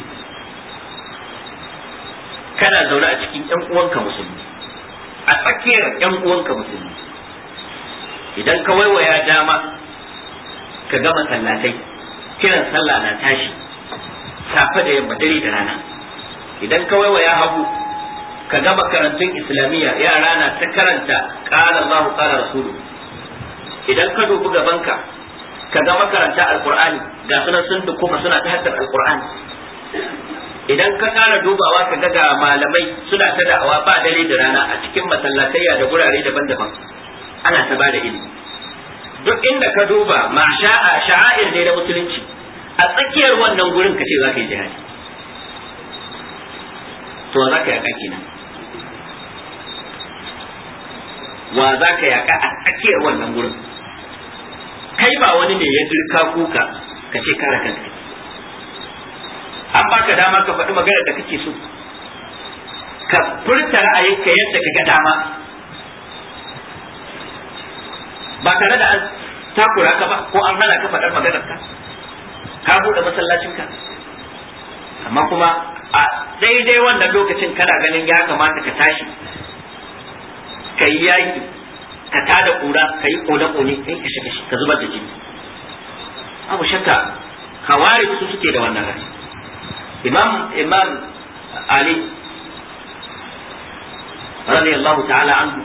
kana zaune a cikin ƴan uwanka musulmi, a tsakiyar ƴan uwanka musulmi, idan ka waiwaya dama ka ga masallatai kiran sallah na tashi safe da yamma dare da rana. idan ka waiwaya hagu ka ga makarantun islamiyya yara na ta karanta qala Allahu qala rasulu. idan ka dubi gabanka ka ga makaranta alqur'ani ga sunan sun kuma suna ta haddar alqur'ani. idan ka kara dubawa ka ga ga malamai suna ta da'awa ba dare da rana a cikin masallatayya da gurare daban-daban ana ta bada ilimi. duk inda ka duba ma sha'a sha'air ne na musulunci, a tsakiyar wannan gurin ka ce za ka yi jihadi, to za ka yaka kenan. wa za ka yaka a tsakiyar wannan gurin? kai ba wani ne ya dirka kuka ka ce kare kanka, an baka dama ka faɗi magana da kake so, ka furta ra'ayinka yadda ka ga dama ba tare da an takura ka ba ko an hana ka faɗar maganar ka ka buɗe masallacinka. amma kuma a daidai wannan lokacin kana ganin ya kamata ka tashi ka yi yaƙi, ka tada kura, ka yi kone-kone, kai ka shiga ka zubar da jini. abu shakka khawarij su suke da wannan rai. imam imam ali radiyallahu ta'ala anhu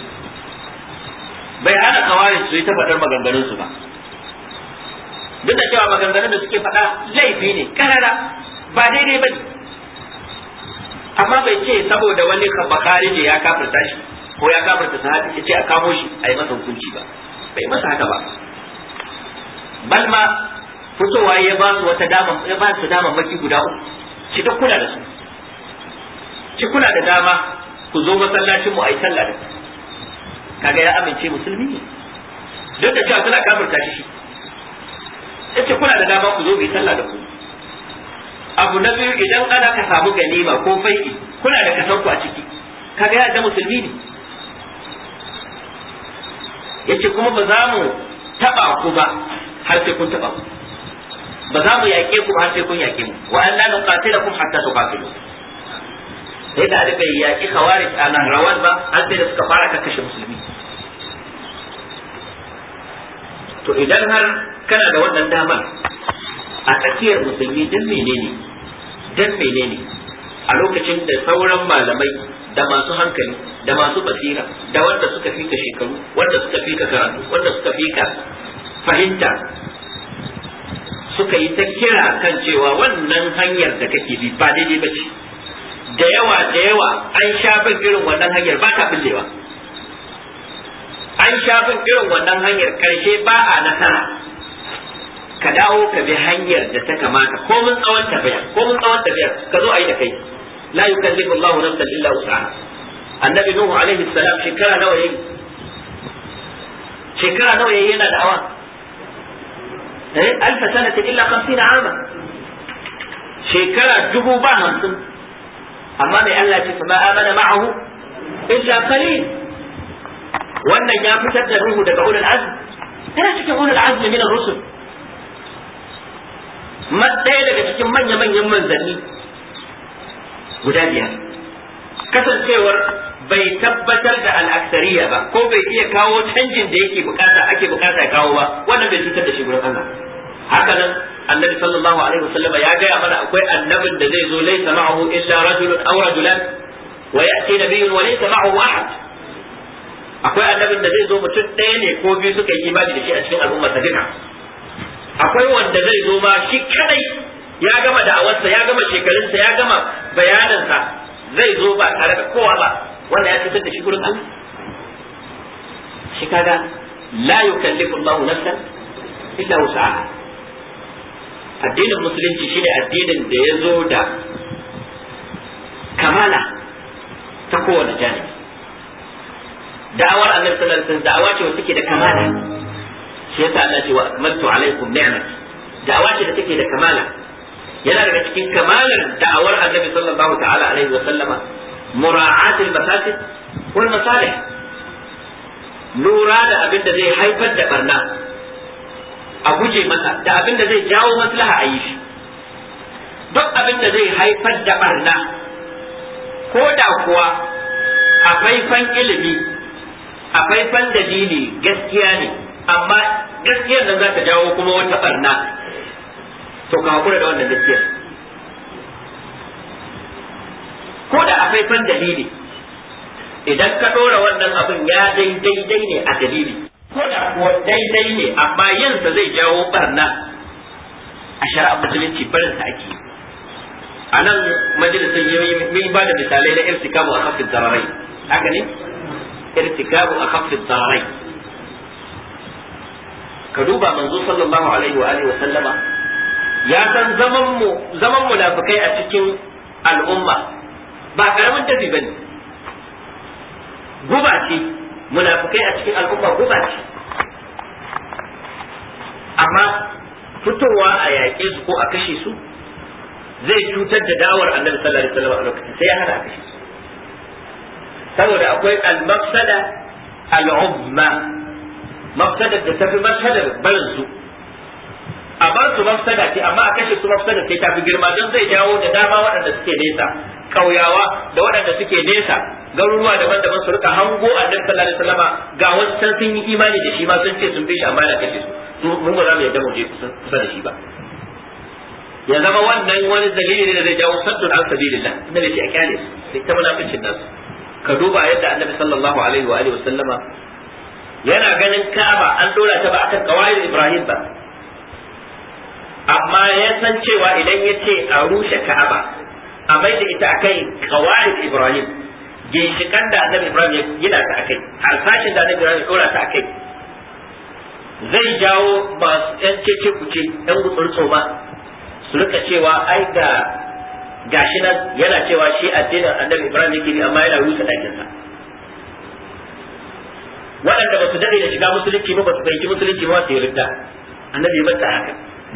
bai hana khawarij su yi ta faɗar maganganun su ba, duk da cewa maganganun da suke faɗa laifi ne karara ba daidai ba ne, amma bai ce saboda wani bakharije ya kafirta shi ko ya kafirta sahabi ya ce a kamo shi a yi masa hukunci ba, bai masa haka ba. Bal ma fitowa ya ba su wata dama, ya ba su dama maki guda uku, shi duk kula da su, shi kula da dama ku zo masallacin mu a yi sallah da ku, kaga ya amince musulmi ne, duk da cewa suna kafirta shi, ya ce kuna da dama ku zo mu yi sallah da ku. Abu na biyu, idan ana ka samu ganima ko faiki kuna da kasanku a ciki, kaga ya da musulmi ne. Yace kuma ba za mu taba ku ba har sai kun taba ku, ba za mu yaƙe ku ba har sai kun yaƙe mu, wa an la nuqatilakum hatta tuqatilu. Sai da aka yi yaƙi khawarij a Nahrawan ba har sai da suka fara kashe musulmi. To idan har kana da wannan damar a tsakiyar musulmi, dan menene dan menene a lokacin da sauran malamai da masu hankali da masu basira da wanda suka fika shekaru, wanda suka fika karatu, wanda suka fika fahimta, suka yi ta kira kan cewa wannan hanyar da kake bi ba daidai ba ce, da yawa da yawa an shafin irin wannan hanyar ba ta billewa, an shafin irin wannan hanyar karshe ba a nasara, ka dawo ka bi hanyar da ta kamata ko mun tsawon tafiya ko mun tsawon tafiya ka zo ayi da kai. La yukallifu Allahu nafsan illa wus'aha. Annabi Nuhu alaihi salam shekara nawa yayi shekara nawa yayi yana da'awa, eh alf sanatin illa khamsina ama, shekara dubu ba hamsin, amma mai Allah ce fa ma amana ma'ahu illa qalil. wannan ya fitar da Nuhu daga ulul azm, yana cikin ulul azm min ar-rusul, ɗaya daga cikin manya-manyan manzanni guda biyar. Kasancewar bai tabbatar da al'aksariya ba ko bai iya kawo canjin da yake bukata ake bukata ya kawo ba, wannan bai cutar da shi gurin Allah. Haka nan annabi sallallahu alaihi wasallam ya gaya mana akwai annabin da zai zo laysa ma'ahu illa rajulun aw rajulan wa ya'ti nabiyyun wa laysa ma'ahu ahad. Akwai annabin da zai zo mutum ɗaya ne ko biyu suka yi imani da shi a cikin al'umma ta duka. Akwai wanda zai zo ma shi kadai ya gama da'awarsa, ya gama shekarunsa, ya gama bayanansa, zai zo ba tare da kowa ba, wanda ya fitar da shi gurin Allah. Shi kaga la yukallifu Allahu nafsan illa wus'aha. Addinin musulunci shine addinin da ya zo da kamala ta kowane janibi. Da'awar Annabi sallallahu alaihi wasallam da'awa ce wacce take da kamala. Shi yasa Allah ce wa akmaltu alaikum ni'mati, da'awa ce da take da kamala. Yana daga cikin kamalar da'awar Annabi sallallahu ta'ala alaihi wa sallama mura'atul mafasid wal masalih, lura da abin da zai haifar da barna a guje masa, da abin da zai jawo maslaha a yi shi. Duk abin da zai haifar da barna, ko da kuwa a faifan ilimi a faifan dalili gaskiya ne, amma gaskiyar nan za ta jawo kuma wata barna, to ka hakura da wannan gaskiyar. Ko da a faifan dalili, idan ka ɗora wannan abin ya daidai ne a dalili, ko da kuwa daidai ne amma yansa zai jawo barna, a shari'ar musulunci barinsa ake. A nan majalisar yi ba da misalai na irtikabu a kafin zararai, haka ne? Irtikabu a kafin zararai. Ka duba manzo sallallahu alaihi wa alihi wa sallama ya san zaman mu zaman munafikai a cikin al'umma ba karamin tafi bane, guba ce. Munafikai a cikin al'umma guba ce, amma fitowa a yaƙe su ko a kashe su zai cutar da dawar Annabi sallallahu alaihi wasallam a lokacin, sai ya hana a kashe su, saboda akwai al-mafsada al-umma, mafsadar da tafi mafsadar barin su. A bar su mafsada ce, amma a kashe su mafsadar sai tafi girma, don zai jawo da dama waɗanda suke nesa, ƙauyawa da waɗanda suke nesa, garuruwa daban-daban su rika hango Annabi sallallahu alaihi wasallam ga wasu can sun yi imani da shi ma sun ce sun fi shi amma yana kashe su, mun ba za mu yadda mu je kusa da shi ba. Ya zama wannan wani dalili ne da zai jawo saddun an sabilillah, inda bai ce a kyale su sai ta munafincin nasu. ka duba yadda annabi sallallahu alaihi wa alihi wasallama yana ganin Ka'aba an dora ta ba akan qawaid Ibrahim ba, amma ya san cewa idan ya ce a rushe Ka'aba a mai da ita akai qawaid Ibrahim, ginshikan da annabi Ibrahim ya gina ta akai, harsashin da annabi Ibrahim ya dora ta akai, zai jawo masu yan cece kuce yan gutsurtso ba su rika cewa ai ga gashi nan yana cewa shi addinin annabi Ibrahim yake bi amma yana rusa dakin sa. Waɗanda ba su dade da shiga musulunci ba ba su fahimci musulunci ba su yi ridda, annabi ya bata haka.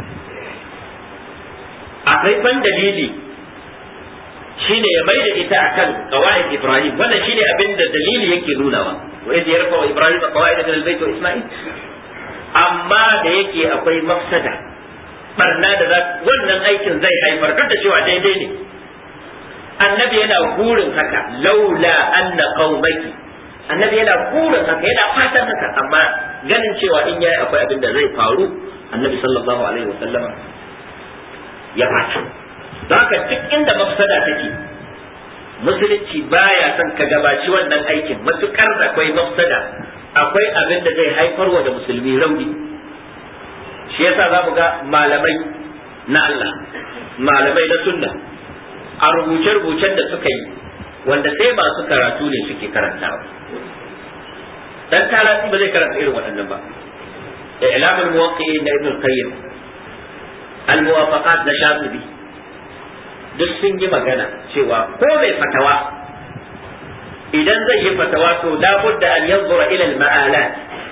Akwai ban dalili shine ya mai da ita akan qawaid Ibrahim, wannan shine abin da dalili yake nunawa, wa idh yarfa Ibrahim qawaid min al-bayt wa Isma'il. Amma da yake akwai mafsada, barna da za wannan aikin zai haifar, duk da cewa daidai ne. Annabi yana gurin haka, laula anna qaumaki, annabi yana gurin haka, yana fatan haka, amma ganin cewa in yayi akwai abin da zai faru, annabi sallallahu alaihi wasallama ya fata. Don haka duk inda mafsada take, musulunci baya son ka gabaci wannan aikin, matukar da akwai mafsada, akwai abin da zai haifarwa da musulmi rauni. Shi yasa za mu ga malamai na Allah, malamai na sunna, a rubuce-rubucen da suka yi, wanda sai masu karatu ne suke karantawa. Dan karatu ba zai karanta irin waɗannan ba. I'lamul muwaqqi'in na Ibn Qayyim, al-muwafaqat na Shatibi, duk sun yi magana cewa ko mai fatawa idan zai yi fatawa to labudda an yanzura ila al-ma'alat.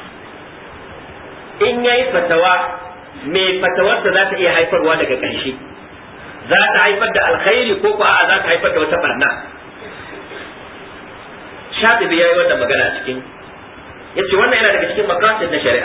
In yayi fatawa, mai fatawarsa za ta iya haifarwa daga ƙarshe, za ta haifar da alkhairi ko ko a'a za ta haifar da wata barna. Shatibi yayi wannan magana a cikin, yace wannan yana daga cikin maqasid na shari'a.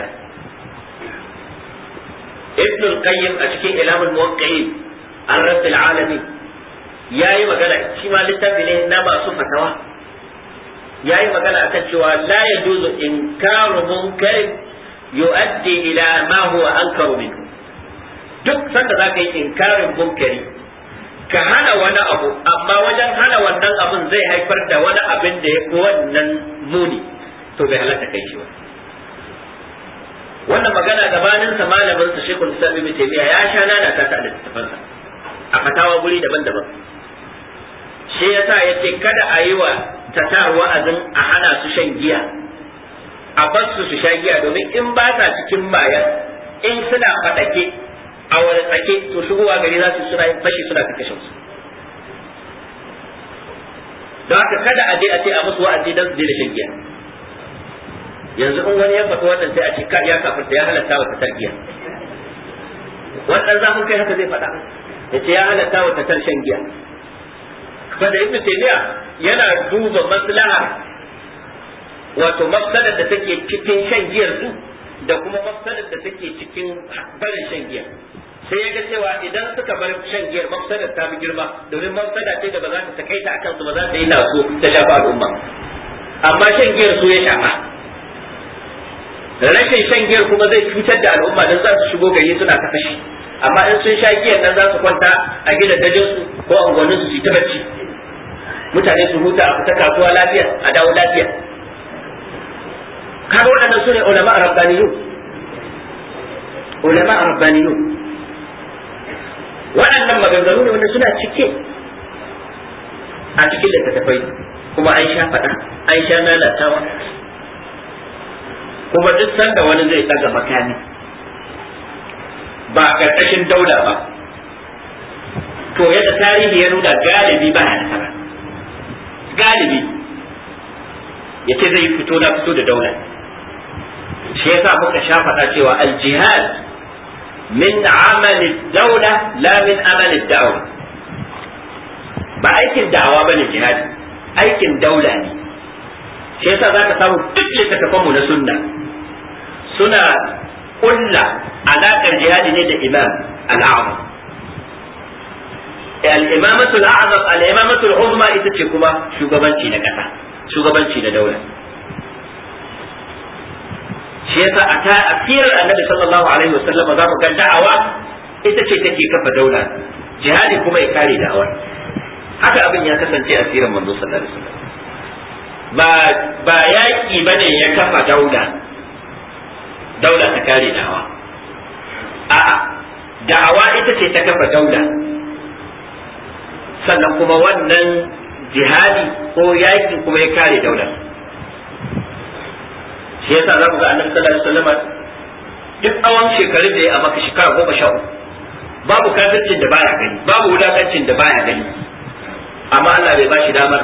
Ibn al-Qayyim a cikin Ilamul Muwaqqi'in an Rabbil Alamin yayi magana, shi ma littafi ne na masu fatawa, yayi magana akan cewa la yajuzu inkaru munkarin yu'addi ila ma huwa ankaru minhu. Duk sanda zaka yi inkarin munkari, ka hana wani abu, amma wajen hana wannan abun zai haifar da wani abin da ya fi wannan muni, to bai halatta kai shi ba. Wannan magana gabanin sa malamin sa Sheikhul Islam Ibn Taymiyyah ya sha nana ta ta littafansa a fatawa guri daban-daban. Shi yasa yace kada a yi wa tatar wa'azin a hana su shan giya, a bar su su sha giya, domin in ba sa cikin bayan, in suna fadake a wani tsake to shigowa gari za su suna yin fashi suna kashe su. Don haka kada a je a ce a musu wa'azi don su daina shan giya. Yanzu in wani ya faɗi wannan sai a ce ka ya kafirta, ya halatta wa tatar giya. Wannan zafin kai haka zai faɗa, ya ce ya halatta wa tatar shan giya. Kada Ibn Taymiyyah yana duba maslaha, wato mafsadar da take cikin shan giyar su da kuma mafsadar da take cikin barin shan giya. Sai ya ga cewa idan suka bar shan giyar mafsadar ta fi girma, domin mafsada ce da ba za ta takaita akan su ba, za ta yi naso ta shafa al'umma. Amma shan giyar su ya shafa. Rashin shan giyar kuma zai cutar da al'umma don za su shigo gari suna ta fashi. Amma in sun sha giyar nan za su kwanta a gidan dajin su ko unguwannin su su ta bacci. Mutane su huta a fita kasuwa lafiya, a dawo lafiya. Kaga waɗannan su ne ulama rabbaniyun. Ulama rabbaniyun. Waɗannan maganganu ne wanda suna cike a cikin littattafai, kuma an sha faɗa, an sha lalatawa. Kuma duk sanda wani zai ɗaga makami ba ƙarƙashin daula ba, to yadda tarihi ya nuna galibi ba nasara. Galibi ya ce zai fito na fito da daula. Shi yasa muka sha faɗa cewa al-jihad min amali daula la min amali da'wa. Ba aikin da'awa bane jihadi, aikin daula ne. Shi yasa zaka samu duk littattafan mu na sunna suna kulla alaƙar jihadi ne da imam al-a'zam. Al-imamatul a'zam, al-imamatul uzma ita ce kuma shugabanci na ƙasa, shugabanci na daula. Shi yasa a tafsirar Annabi sallallahu alaihi wasallam za mu ga da'awa ita ce take kafa daula, jihadi kuma ya kare da'awar. Haka abin ya kasance a sirar manzo sallallahu alaihi wasallam. ba ba yaki bane ya kafa daula daula ta kare da'awa a'a da'awa ita ce ta kafa daula sannan kuma wannan jihadi ko yaki kuma ya kare daular shi yasa za ku ga annabi sallallahu alaihi wasallam duk tsawon shekarun da ya a maka shekara goma sha uku babu kafircin da baya gani babu wulakancin da baya gani amma Allah bai bashi damar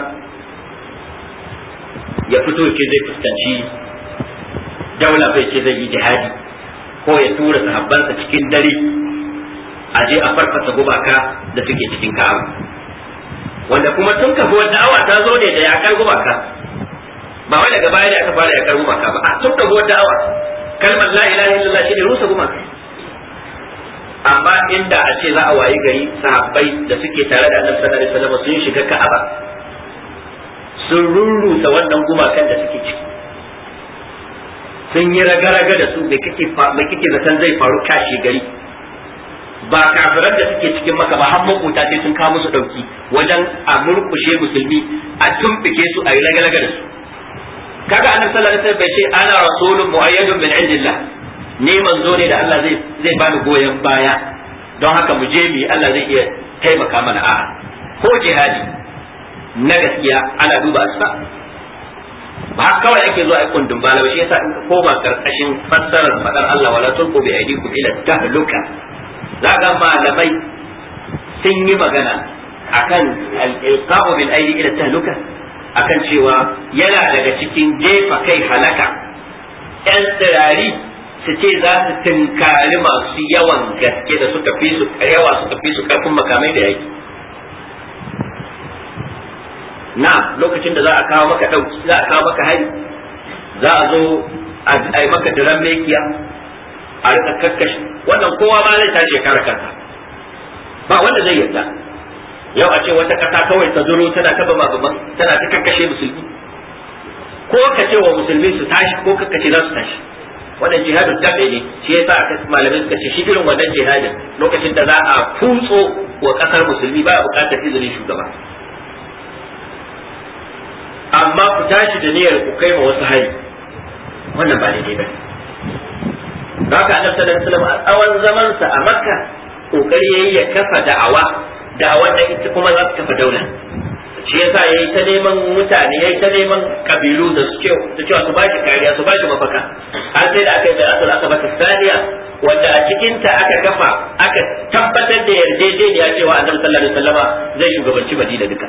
ya fito ce zai fuskanci daula bai ce zai yi jihadi ko ya tura sahabbansa cikin dare a je a farfasa gumaka da suke cikin Ka'aba wanda kuma tun kafuwar da'awa ta zo ne da yakar gumaka ba wai daga baya da aka fara yakar gumaka ba a tun kafuwar da'awa kalmar la ilaha illallah shine rusa gumaka amma inda a ce za a wayi gari sahabbai da suke tare da Annabi sallallahu alaihi wasallam sun shiga Ka'aba sun rurrusa wannan gumakan da suke ciki sun yi raga-raga da su me kake me kike zaton zai faru kashi gari ba kafiran da suke cikin maka ba har makota sai sun kawo musu dauki wajen a murkushe musulmi a tumbike su a yi raga-raga da su kaga Annabi sallallahu alaihi wasallam bai ce ana rasulun mu'ayyadun min indillah ni manzo ne da Allah zai zai bani goyon baya don haka mu je mu Allah zai iya taimaka mana a ko jihadi na gaskiya ana duba asba ba kawai ake zuwa ai kundin bala ba shi yasa in ko ba karkashin fassarar fadar Allah wala tulqu bi aydikum ila tahluka zaka malamai sun yi magana akan al-ilqa'u bil aydi ila tahluka akan cewa yana daga cikin jefa kai halaka yan tsirari su ce za su tunkari masu yawan gaske da suka fi su yawa suka fi su karfin makamai da yaki na lokacin da za a kawo maka dauki za a kawo maka hari za a zo a yi maka diran mekiya a rika kakkashi wannan kowa ma zai tashi kare kansa ba wanda zai yarda yau a ce wata kasa kawai ta zuro tana taba bababan tana ta kakkashe musulmi ko ka ce wa musulmi su tashi ko kakkace za su tashi wannan jihadin dabe ne shi yasa aka malamai suka ce shi irin wannan jihadin lokacin da za a kutso wa kasar musulmi ba a bukatar izinin shugaba amma ku tashi da niyyar ku kai ma wasu hari wannan ba daidai ba da haka annabi sallallahu alaihi wasallam a tsawon zaman sa a makka kokari yayi ya kafa da'awa da'awar da ita kuma za ta kafa daula shi yasa yayi ta neman mutane yayi ta neman kabilu da suke da cewa su bashi kariya su bashi mafaka har sai da aka yi da aka bata saniya wanda a cikin ta aka kafa aka tabbatar da yarjejeniya cewa annabi sallallahu alaihi wasallama zai shugabanci Madina duka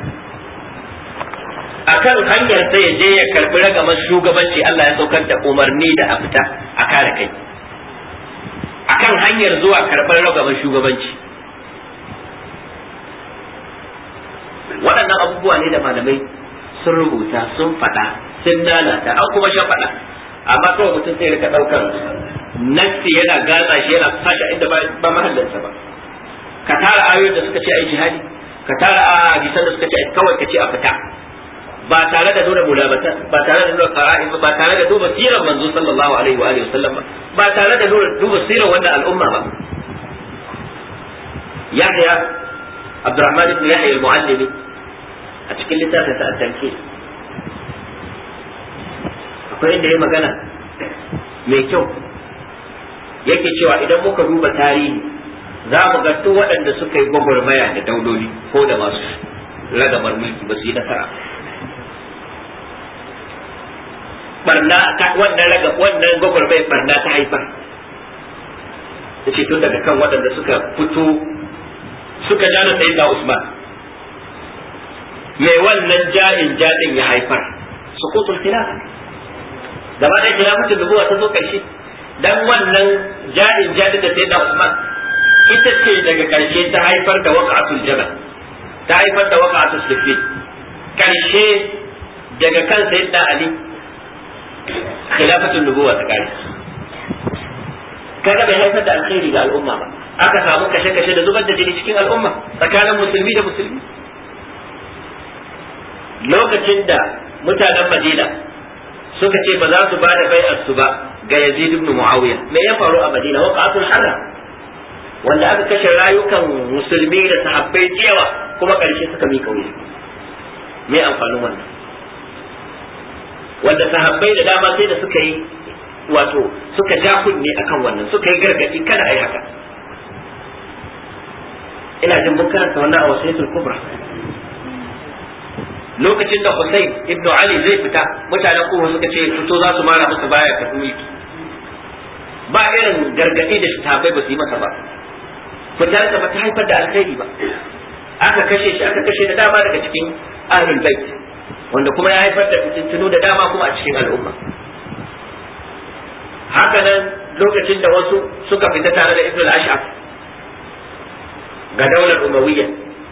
akan hanyar sai ya je ya karbi ragamar shugabanci Allah ya saukar da umarni da a fita a kare kai akan hanyar zuwa karbar ragamar shugabanci waɗannan abubuwa ne da malamai sun rubuta sun faɗa sun lalata an kuma sha faɗa amma kawai mutum sai rika ɗaukar nassi yana gatsa shi yana sashi inda ba mahallinsa ba ka tara ayoyin da suka ce ai jihadi ka tara hadisan da suka ce kawai ka ce a fita ba tare da nuna mulabata ba tare da nuna qara'in ba tare da duba sirar manzo sallallahu alaihi wa alihi wasallam ba tare da nuna duba sirar wannan al'umma ba Yahya Abdurrahman ibn Yahya al-Mu'allimi a cikin littafin sa at-Tankil akwai inda yayi magana mai kyau yake cewa idan muka duba tarihi za mu ga duk waɗanda suka yi gwagwarmaya da dauloli ko da masu ragamar mulki ba su yi nasara barna wannan raga wannan gwagwarmaya barna ta haifar da ce tun daga kan waɗanda suka fito suka jana sai da Usman mai wannan ja'in jadin ya haifar sukutul khilaf gaba da khilafatul nubuwa ta zo karshe dan wannan ja'in jadin da sai da Usman ita ce daga karshe ta haifar da waqa'atul jabal ta haifar da waqa'atul siffin karshe daga kan sayyidina Ali khilafatul nubuwa ta kare kaga bai haifar da alkhairi ga al'umma ba aka samu kashe-kashe da zubar da jini cikin al'umma tsakanin musulmi da musulmi lokacin da mutanen Madina suka ce ba za su ba da bai'ar su ba ga Yazid ibn Muawiya me ya faru a Madina waqatul harra wanda aka kashe rayukan musulmi da sahabbai cewa kuma karshe suka mika wuya me amfanin wannan wanda sahabbai da dama sai da suka yi wato suka ja kunne akan wannan, suka yi gargadi kada ai haka. ina jin mun karanta wannan a wasiyatul kubra lokacin da Hussein ibn Ali zai fita, mutanen Kufa suka ce fito za su mara masa baya ka mulki, ba irin gargadi da sahabbai ba su yi masa ba, fitar ta ba ta haifar da alkhairi ba, aka kashe shi aka kashe da dama daga cikin ahlul bait, wanda kuma ya haifar da fitintunu da dama kuma a cikin al'umma. Haka nan lokacin da wasu suka fita tare da Ibn al-Ash'ab ga daular Umayya,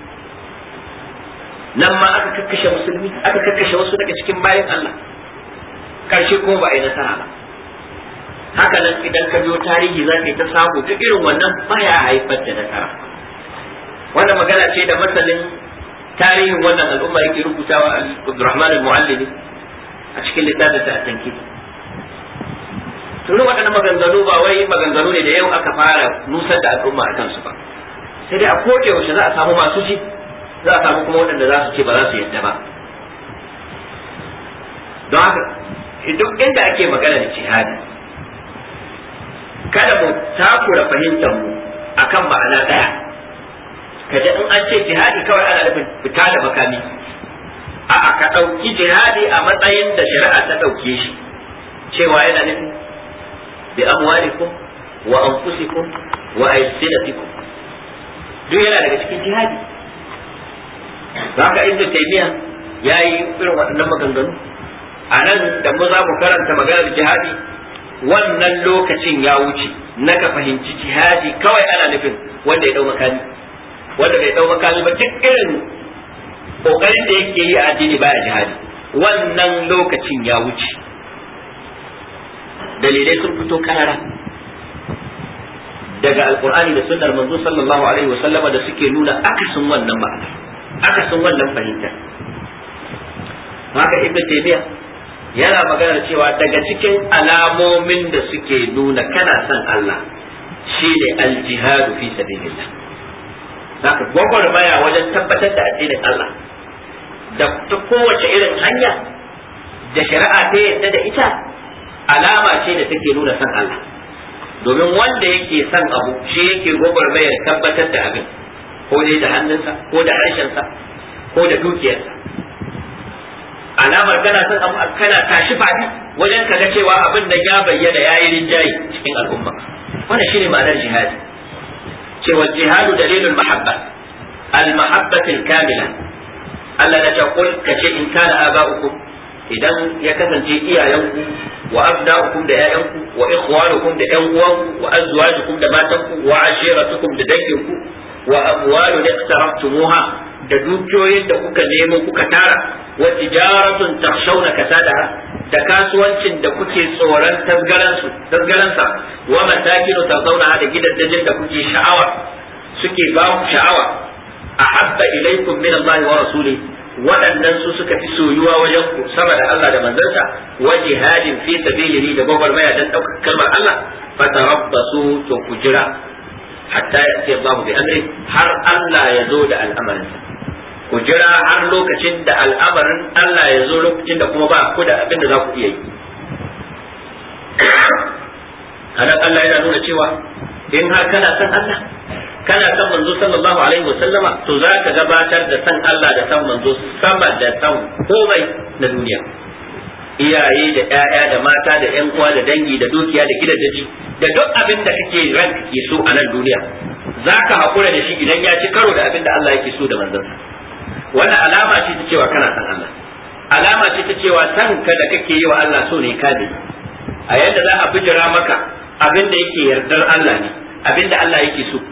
nan ma aka kakkashe musulmi, aka kakkashe wasu daga cikin bayan Allah, karshe ko ba a yi nasara ba. Haka nan idan ka biyo tarihi za ka yi ta samu duk irin wannan baya haifar da nasara. Wannan magana ce da masanin tarihin wannan al'umma yake rubutawa Abdurrahman al-Muallimi a cikin littafin sa at-Tankid. Tun waɗannan maganganu ba wai maganganu ne da yau aka fara nusar da al'umma a kansu ba, sai dai a koke yaushe za a samu masu ji, za a samu kuma waɗanda za su ce ba za su yadda ba. Don haka duk inda ake magana da jihadi, kada mu takura fahimtar mu akan ma'ana ɗaya. Kaje in an ce jihadi kawai ana nufin fita da makami, a'a ka ɗauki jihadi a matsayin da shari'a ta ɗauke shi, cewa yana nufin bi amwalikum wa anfusikum wa aysinatikum, duk yana daga cikin jihadi. Zaka Ibn Taymiyyah yayi irin waɗannan maganganu a nan da mu za mu karanta maganar jihadi. Wannan lokacin ya wuce na ka fahimci jihadi kawai ana nufin wanda ya dau makami, wanda bai dau makami ba duk irin kokarin da yake yi a addini baya jihadi. Wannan lokacin ya wuce, dalilai sun fito karara daga alkur'ani da sunnar manzo sallallahu alaihi wa sallama da suke nuna akasin wannan ma'ana, akasin wannan fahimta. Haka Ibn Taymiyyah yana magana cewa daga cikin alamomin da suke nuna kana son Allah shine al-jihadu fi sabilillah. Zaka gwagwarmaya wajen tabbatar da addinin Allah da ta kowace irin hanya da shari'a ta yadda da ita, alama ce da take nuna son Allah. Domin wanda yake son abu shi yake gwagwarmayar tabbatar da abin, ko dai da hannunsa ko da harshensa ko da dukiyarsa. Alamar kana son abu kana tashi fadi wajen kaga cewa abin da ya bayyana yayi rinjayi cikin al'umma. Wannan shine ma'anar jihadi. Cewa jihadu dalilul mahabba, al-mahabbatul kamila. Allah ya ce kul kace in kana aba'ukum, idan ya kasance iyayenku wa abna'ukum da ƴaƴanku wa ikhwanukum da ƴan uwanku wa azwajukum da matanku wa ashiratukum da danginku wa amwalun iqtaraftumuha da dukiyoyin da kuka nemo kuka tara, wa tijaratun takhshawna kasadaha da kasuwancin da kuke tsoron tasgaransu tasgaransa, wa masakinu tardawnaha da gidajen da kuke sha'awa suke ba ku sha'awa, ahabba ilaykum min Allah wa rasulihi, waɗannan su suka fi soyuwa wajen ku sama da Allah da manzansa, wa jihadin fi sabilihi da gwagwarmaya dan ɗaukar kalmar Allah, fatarabbasu to ku jira hatta ya'ti Allah bi amri, har Allah ya zo da al'amarinsa. Ku jira har lokacin da al'amarin Allah ya zo, lokacin da kuma ba ku da abin da za ku iya yi. Hadan Allah yana nuna cewa in har kana son Allah, kana son manzo sallallahu alaihi wasallama, to za ka gabatar da san Allah da san manzo sama da san komai na duniya. Iyaye da ƴaƴa da mata da ƴan uwa da dangi da dukiya da gidaje da duk abin da kake ranka ke so a nan duniya, za ka haƙura da shi idan ya ci karo da abin da Allah yake so da manzansa. Wannan alama ce ta cewa kana san Allah, alama ce ta cewa san ka da kake yi wa Allah so ne kabe. A yadda za a bijira maka abin da yake yardar Allah ne, abin da Allah yake so,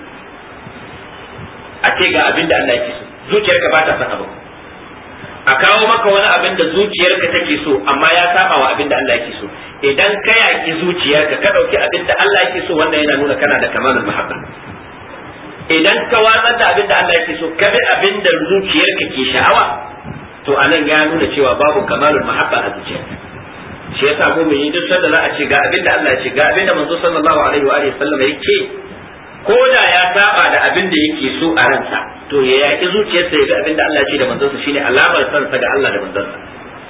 a ce ga abin da Allah yake so, zuciyarka ba ta son abu. A kawo maka wani abin da zuciyarka take so amma ya saba wa abin da Allah yake so, idan ka yaki zuciyarka ka dauki abin da Allah yake so, wannan yana nuna kana da kamalul mahabba. Idan ka watsar da abin da Allah yake so ka bi abin da zuciyarka ke sha'awa, to anan ya nuna cewa babu kamalul mahabba a zuciyarka. Shi yasa mu mun yi duk sanda za a ce ga abin da Allah ya ce, ga abin da manzo sallallahu alaihi wa alihi sallam yake, ko da ya saba da abin da yake so a ransa, to ya yaki zuciyarsa ya ga abin da Allah ya ce da manzonsa, shine alamar sansa ga Allah da manzonsa.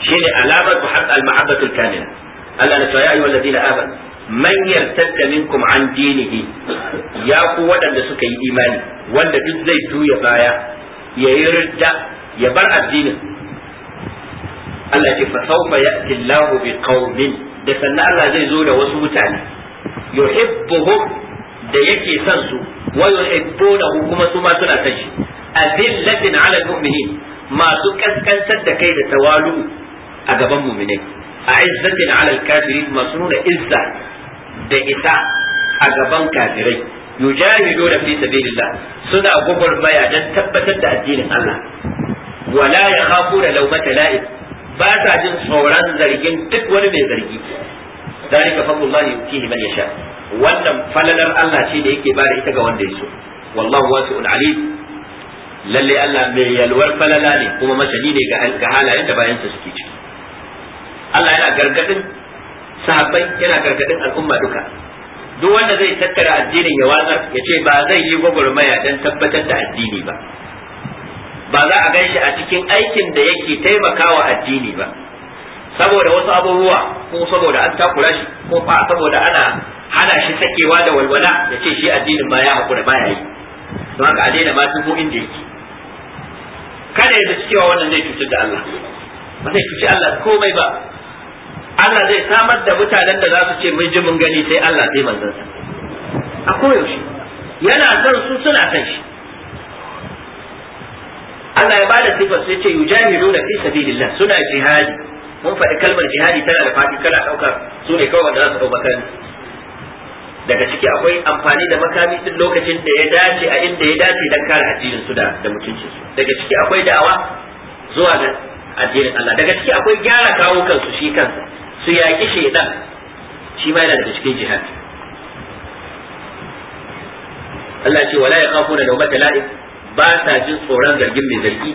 shine alamar al-mahabbatul kamila. Allah na ya ayyuhal ladina amanu man yartadda minkum an dinihi, ya ku waɗanda suka yi imani wanda duk zai juya baya ya yi ridda ya bar addinin, Allah ce fa sawfa ya'ti Allahu bi qaumin, da sannan Allah zai zo da wasu mutane yuhibbuhum da yake son su wa yuhibbunahu kuma su ma suna son shi, azillatin 'ala al-mu'minin, masu kaskantar da kai da tawalu a gaban mu'minai, a'izzatin 'ala al-kafirin, masu nuna izza da isa a gaban kafirai, yujahiduna fi sabilillah, suna gwagwarmaya don tabbatar da addinin Allah, wala yakhafuna lawmata la'ib, ba sa jin tsoron zargin duk wani mai zargi. zalika fadlullahi yutihi man yasha, wannan falalar Allah ce da yake bada ita ga wanda ya so, wallahu wasi'un alim, lalle Allah mai yalwar falala ne kuma masani ne ga halayen da bayansa suke ciki. Allah yana gargadin sahabbai, yana gargadin al'umma duka, duk wanda zai tattara addinin ya watsar ya ce ba zai yi gwagwarmaya don tabbatar da addini ba, ba za a gan shi a cikin aikin da yake taimakawa addini ba, saboda wasu abubuwa ko saboda an takura shi ko fa saboda ana hana shi sakewa da walwala ya ce shi addinin ba ya hakura ba ya yi, don haka a daina ma tuko inda yake. Kada ya zaci cewa wannan zai cutar da Allah, ba zai cuci Allah komai ba. Allah zai samar da mutanen da za su ce mun ji mun gani sai Allah sai manzansa a koyaushe, yana son su suna son shi. Allah ya bada sifar sai ce yujahiduna fi sabilillah, suna jihadi. Mun faɗi kalmar jihadi tana da faɗi, kana ɗaukar su ne kawai wanda za su ɗau makami. Daga ciki akwai amfani da makami duk lokacin da ya dace a inda ya dace don kare addinin su da da mutuncin su. Daga ciki akwai da'awa zuwa ga addinin Allah. Daga ciki akwai gyara kawo kansu shi kansa, su yaƙi shaidan, shi ma yana daga cikin jihad. Allah ce wala yakhafuna lawmata la'ib, ba sa jin tsoron zargin mai zargi.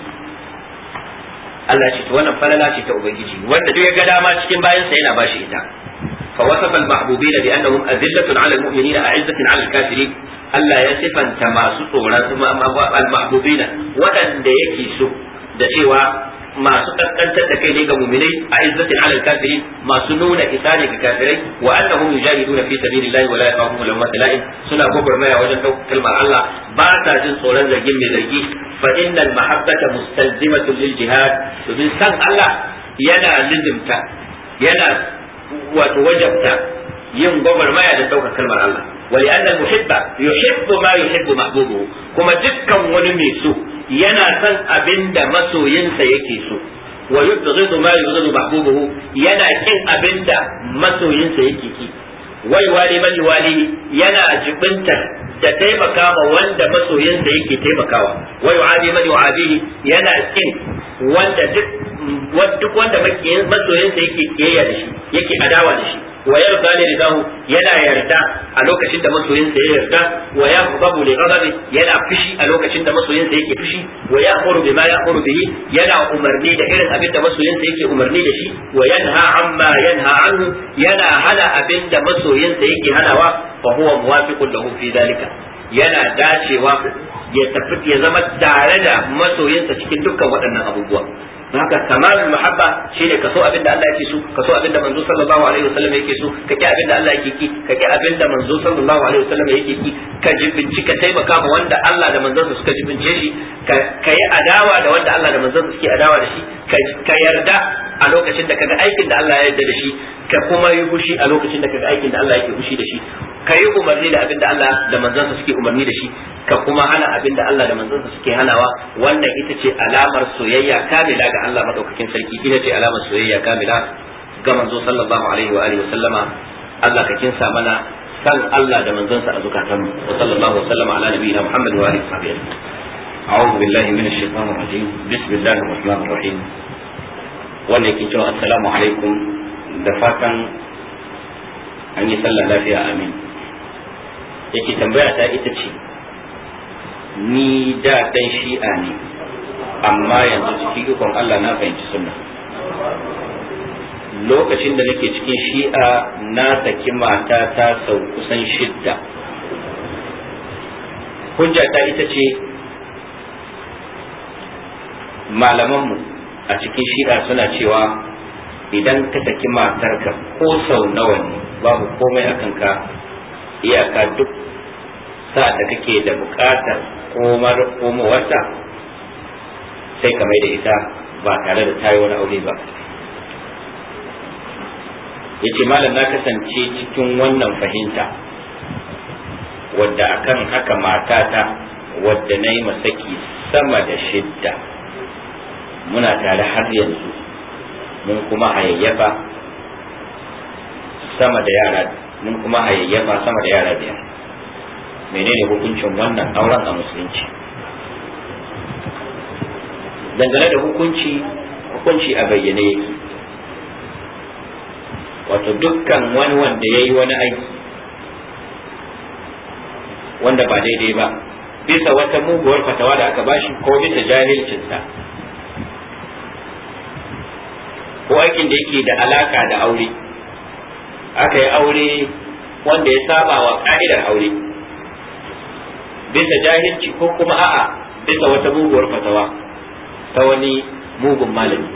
Allah ce to wannan falala ce ta ubangiji, wanda duk ya ga dama cikin bayansa yana bashi ita. fa wasafa al-mahbubin bi annahum azillatun 'ala al-mu'minin a'izzatin 'ala al-kafirin. Allah ya sifanta masu tsoron al-mahbubina waɗanda yake so da cewa masu kaskantar da kai ne ga mu'minai, a'izzatin 'ala al-kafirin, masu nuna isa ne ga kafirai, wa annahum yujahiduna fi sabilillahi wa la yakhafuna lawmata la'im, suna gwagwarmaya wajen ɗaukar kalmar Allah, ba sa jin tsoron zargin mai zargi. fa innal mahabbata mustalzimatun lil jihad, domin san Allah yana lizimta, yana wato wajabta yin gwagwarmaya da ɗaukar kalmar Allah. wa li anna al-muhibba yuhibbu ma yuhibbu mahbubuhu, kuma dukkan wani mai so yana son abinda masoyinsa yake so, wa yubghidu ma yubghidu mahbubuhu, yana kin abinda masoyinsa yake ki, wai wali man wali, yana jibinta da taimaka ma wanda masoyinsa yake taimakawa, wa yu'adi man yu'adihi, yana kin wanda duk duk wanda masoyinsa yake kiyayya da shi, yake adawa da shi, wa yarda li ridahu, yana yarda a lokacin da masoyinsa ya yarda, wa yaghdabu li ghadabi, yana fushi a lokacin da masoyinsa yake fushi, wa ya'muru bima ya'muru bihi, yana umarni da irin abin da masoyinsa yake umarni da shi, wa yanha amma yanha anhu, yana hana abin da masoyinsa yake hanawa, fa huwa muwafiqun lahu fi dalika, yana dacewa ya tafi ya zama tare da masoyinsa cikin dukkan waɗannan abubuwa. haka kamalul mahabba shine ka so abinda Allah yake so, ka so abinda manzo sallallahu alaihi wasallam yake so, ka ki abinda Allah yake ki, ka ki abinda manzo sallallahu alaihi wasallam yake ki, ka jibinci ka taimaka ma wanda Allah da manzon suka jibince shi, ka yi adawa da wanda Allah da manzon suke adawa da shi, ka yarda a lokacin da kaga aikin da Allah ya yarda da shi, ka kuma yi fushi a lokacin da kaga aikin da Allah yake fushi da shi, ka yi umarni da abinda Allah da manzon suke umarni da shi, ka kuma hana abinda Allah da manzon suke hanawa. Wannan ita ce alamar soyayya kamila ga Allah madaukakin sarki, ita ce alamar soyayya kamila ga manzo sallallahu alaihi wa alihi wasallama. Allah ka kinsa mana san Allah da manzonsa a zukatanmu. Wa sallallahu wa sallama ala nabiyina Muhammad wa alihi wasahbihi. A'udhu billahi minash shaitanir rajim. Bismillahir rahmanir rahim. Wannan yake cewa assalamu alaikum, da fatan an yi sallah lafiya, amin. Yake tambaya ta ita ce, ni da dan shi'a ne, amma yanzu cikin ikon Allah na fahimci sunna. Lokacin da nake cikin shi'a na saki mata ta sau kusan shidda. Hujja ta ita ce, malamanmu a cikin shi'a suna cewa idan ka saki matarka ko sau nawa ne babu komai a kanka, iyaka duk sa'ad da kake da bukatar komar komowarta sai ka mai da ita ba tare da tayi wani aure ba. yace malam na kasance cikin wannan fahimta wadda akan haka matata wadda na yi masaki sama da shidda muna tare har yanzu, mun kuma hayayyafa sama da yara mun kuma hayayyafa sama da yara biyar. menene hukuncin wannan auren a musulunci? dangane da hukunci hukunci a bayyane yake, wato dukkan wani wanda ya yi wani aiki wanda ba daidai ba bisa wata muguwar fatawa da aka bashi ko bisa jahilcinsa, ko aikin da yake da alaka da aure, aka yi aure wanda ya saba wa ka'idar aure bisa jahilci ko kuma a'a bisa wata muguwar fatawa ta wani mugun malami.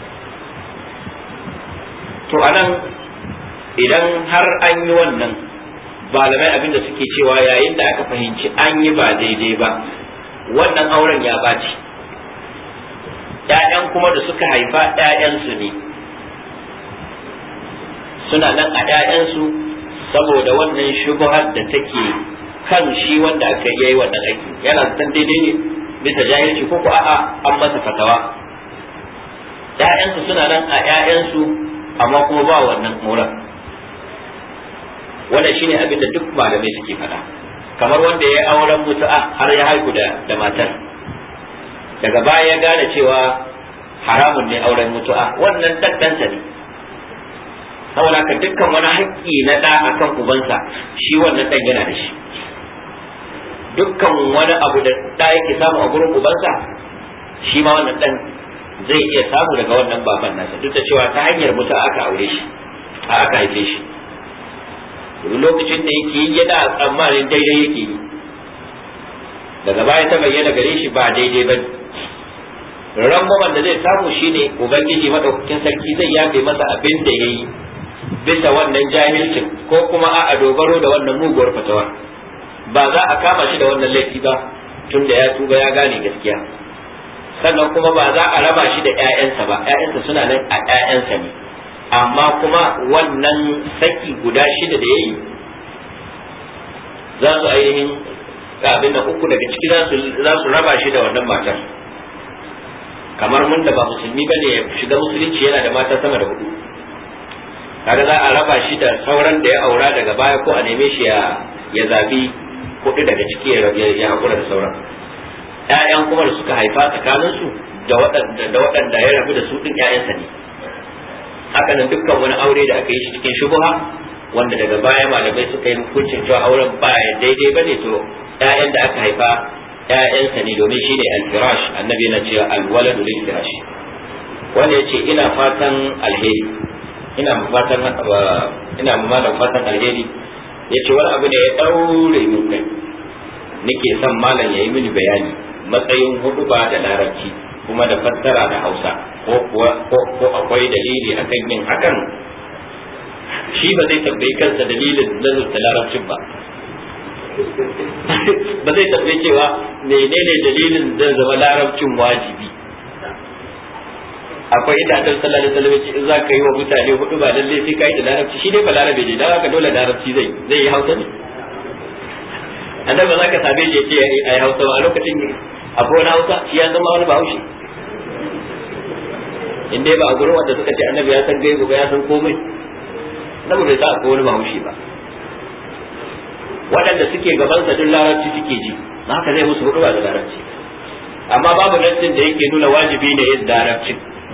To anan idan har an yi wannan, malamai abinda suke cewa yayin da aka fahimci an yi ba daidai ba, wannan auren ya ɓaci. ‘Ya'yan kuma da suka haifa ‘ya'yansu ne, suna nan a ‘ya'yansu saboda wannan shubuhar da take kan shi wanda aka yi wannan aiki, yana san daidai ne bisa jahilci ko ko a'a an masa fatawa. ‘Ya'yansu suna nan a ‘ya'yansu amma kuma ba wannan moran. Wannan shine abin da duk malamai suke faɗa. Kamar wanda ya yi auren mutu'a har ya haihu da da matar, daga baya ya gane cewa haramun ne auren mutu'a, wannan daddanta ne. Saboda haka dukkan wani haƙƙi na ɗa akan ubansa, shi wannan ɗan yana da shi. Dukkan wani abu da ɗa yake samu a gurin ubansa, shi ma wannan ɗan zai iya samu daga wannan baban nasa, duk da cewa ta hanyar mutu'a aka aure shi, a aka haife shi. Lokacin da yake yi yana tsammanin daidai yake yi, daga baya ta bayyana gare shi ba daidai ba. Rangwamen da zai samu shine ubangiji madaukakin sarki zai yafe masa abin da ya yi bisa wannan jahilcin ko kuma a dogaro da wannan muguwar fatawa. Ba za a kama shi da wannan laifi ba tun da ya tuba ya gane gaskiya. Sannan kuma ba za a raba shi da ƴaƴansa ba, ƴaƴansa suna nan a ƴaƴansa ne, amma kuma wannan saki guda shida da ya yi za su ainihin abin da uku daga ciki za su raba shi da wannan matar. Kamar mun da ba musulmi ba ne ya shiga musulunci yana da mata sama da hudu, kaga za a raba shi da sauran da ya aura daga baya, ko a neme shi ya zabi hudu daga ciki ya haƙura da sauran. ƴaƴan kuma da suka haifa tsakaninsu da waɗanda ya rabu da su ɗin ƴaƴansa ne. Haka nan dukkan wani aure da aka yi shi cikin shubuha, wanda daga baya malamai suka yi hukuncin cewa auren ba daidai bane, to ƴaƴan da aka haifa ƴaƴansa ne, domin shine al-firash. Annabi yana cewa al-waladu lil firash. Wanda yace ina fatan alheri, ina fatan ina malam fatan alheri, yace wani abu ne ya daure min kai, nake son malam yayi mini bayani matsayin huduba da larabci kuma da fassara da Hausa, ko ko akwai dalili akan yin hakan. Shi ba zai tambayi kansa dalilin nazarta larabcin ba, ba zai tambayi cewa menene dalilin zai zama larabcin wajibi. Akwai inda Annabi sallallahu alaihi wasallam ce in za ka yi wa mutane hudu ba lalle sai kai da larabci, shi dai ba larabe ne, dan haka dole larabci zai zai yi Hausa ne. Annabi za ka same shi ya ce ai Hausa a lokacin akwai wani Hausa shi ya zama wani Bahaushe. In dai ba a gurin wanda suka ce Annabi ya san gaibu ba, ya san komai, Annabi bai sa akwai wani Bahaushe ba. Waɗanda suke gabansa duk larabci suke ji, haka zai musu hudu ba da larabci. Amma babu nassin da yake nuna wajibi ne yin larabci,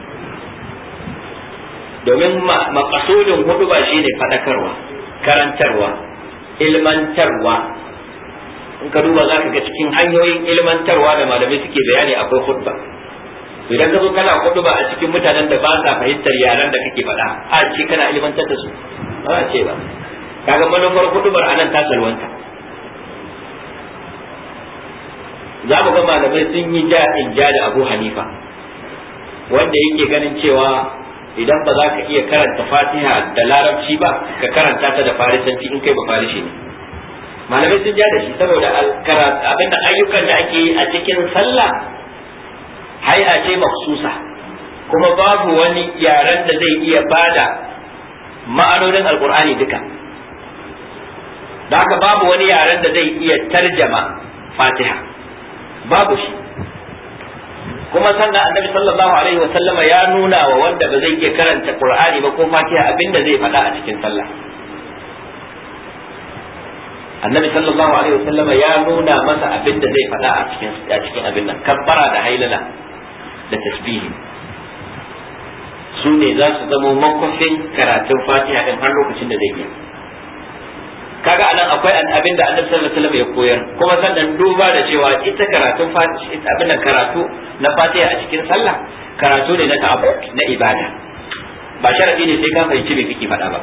domin maqasudin hudu ba shine fadakarwa, karantarwa, ilmantarwa. In ka duba za ka ga cikin hanyoyin ilmantarwa da malamai suke bayani akwai khutba. Idan ka zo kana khutba a cikin mutanen da ba sa fahimtar yaran da kake faɗa, a ce kana ilmantar da su, ba a ce ba. Kaga manufar khutbar anan ta salwanta. Za mu ga malamai sun yi ja in ja da Abu Hanifa, wanda yake ganin cewa idan ba za ka iya karanta fatiha da larabci ba ka karanta ta da farisanci in kai ba farishi ne. Malamai sun ja da shi saboda abinda ayyukan da ake yi a cikin sallah hay'a ce maksusa, kuma babu wani yaren da zai iya bada ma'anonin alkur'ani duka, da haka babu wani yaren da zai iya tarjama fatiha, babu shi. Kuma sannan annabi sallallahu alaihi wa sallama ya nuna wa wanda ba zai iya karanta qur'ani ba ko fatiha abinda zai faɗa a cikin sallah. Annabi sallallahu alaihi wa sallama ya nuna masa abinda zai faɗa a cikin a cikin abin nan, kabbara da hailala da tasbihi su ne za su zama makofin karatun fatiha din har lokacin da zai yi. Kaga anan akwai abin da annabi sallallahu alaihi wasallam ya koyar, kuma sannan duba da cewa ita karatun fatiha abin da karatu na fatiha a cikin sallah karatu ne na ta'abbud na ibada, ba sharadi ne sai ka fahimci me kike faɗa ba.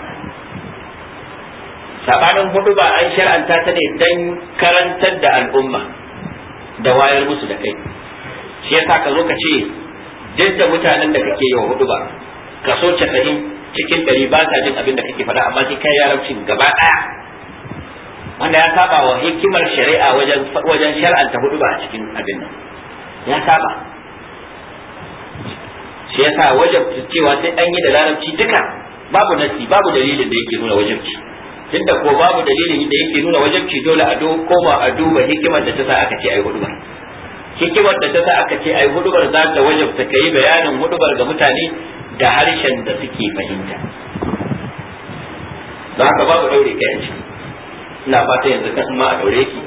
Sabanin hudu ba an shar'anta ta ne dan karantar da al'umma da wayar musu da kai. Shi yasa ka zo ka ce duk da mutanen da kake yawa hudu ba kaso casa'in cikin ɗari ba sa jin abin da kake faɗa, amma sai kai larabci gaba ɗaya, wanda ya saba wa hikimar shari'a wajen wajen shar'anta hudu ba a cikin abin nan, ya saba. Shi yasa wajabta cewa sai an yi da larabci duka babu nasi, babu dalilin da yake nuna wajabci. Tunda ko babu dalilin da yake nuna wajabci, dole a koma a duba hikimar da ta sa aka ce ai hudu ba. Hikimar da ta sa aka ce ai hudubar za ta wajabta kai bayanin hudubar ga mutane da harshen da suke fahimta. Don haka babu daure kai yanci. Ina fata yanzu kan ma a daure ki.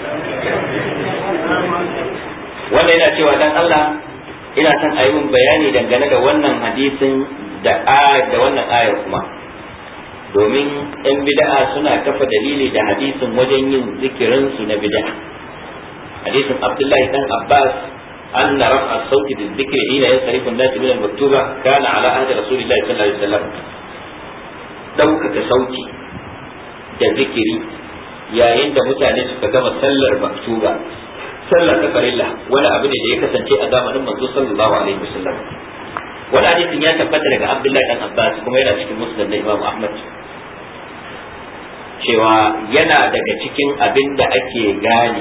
Wanda yana cewa dan Allah ina son a yi min bayani dangane da wannan hadisin da da wannan ayar kuma. Domin ‘yan bid'a suna kafa dalili da hadisin wajen yin zikirinsu na bid'a. Hadisin Abdullahi dan Abbas أن رفع الصوت بالذكر حين ينصرف الناس من المكتوبة كان على عهد رسول الله صلى الله عليه وسلم. ɗaukaka sauti da zikiri yayin da mutane suka gama sallar maktuba, sallar ta farilla, wani abu ne da ya kasance a zamanin manzo sallallahu alaihi wasallam. Wani hadisin ya tabbata daga Abdullahi dan Abbas kuma yana cikin musnad na Imam Ahmad, cewa yana daga cikin abin da ake gane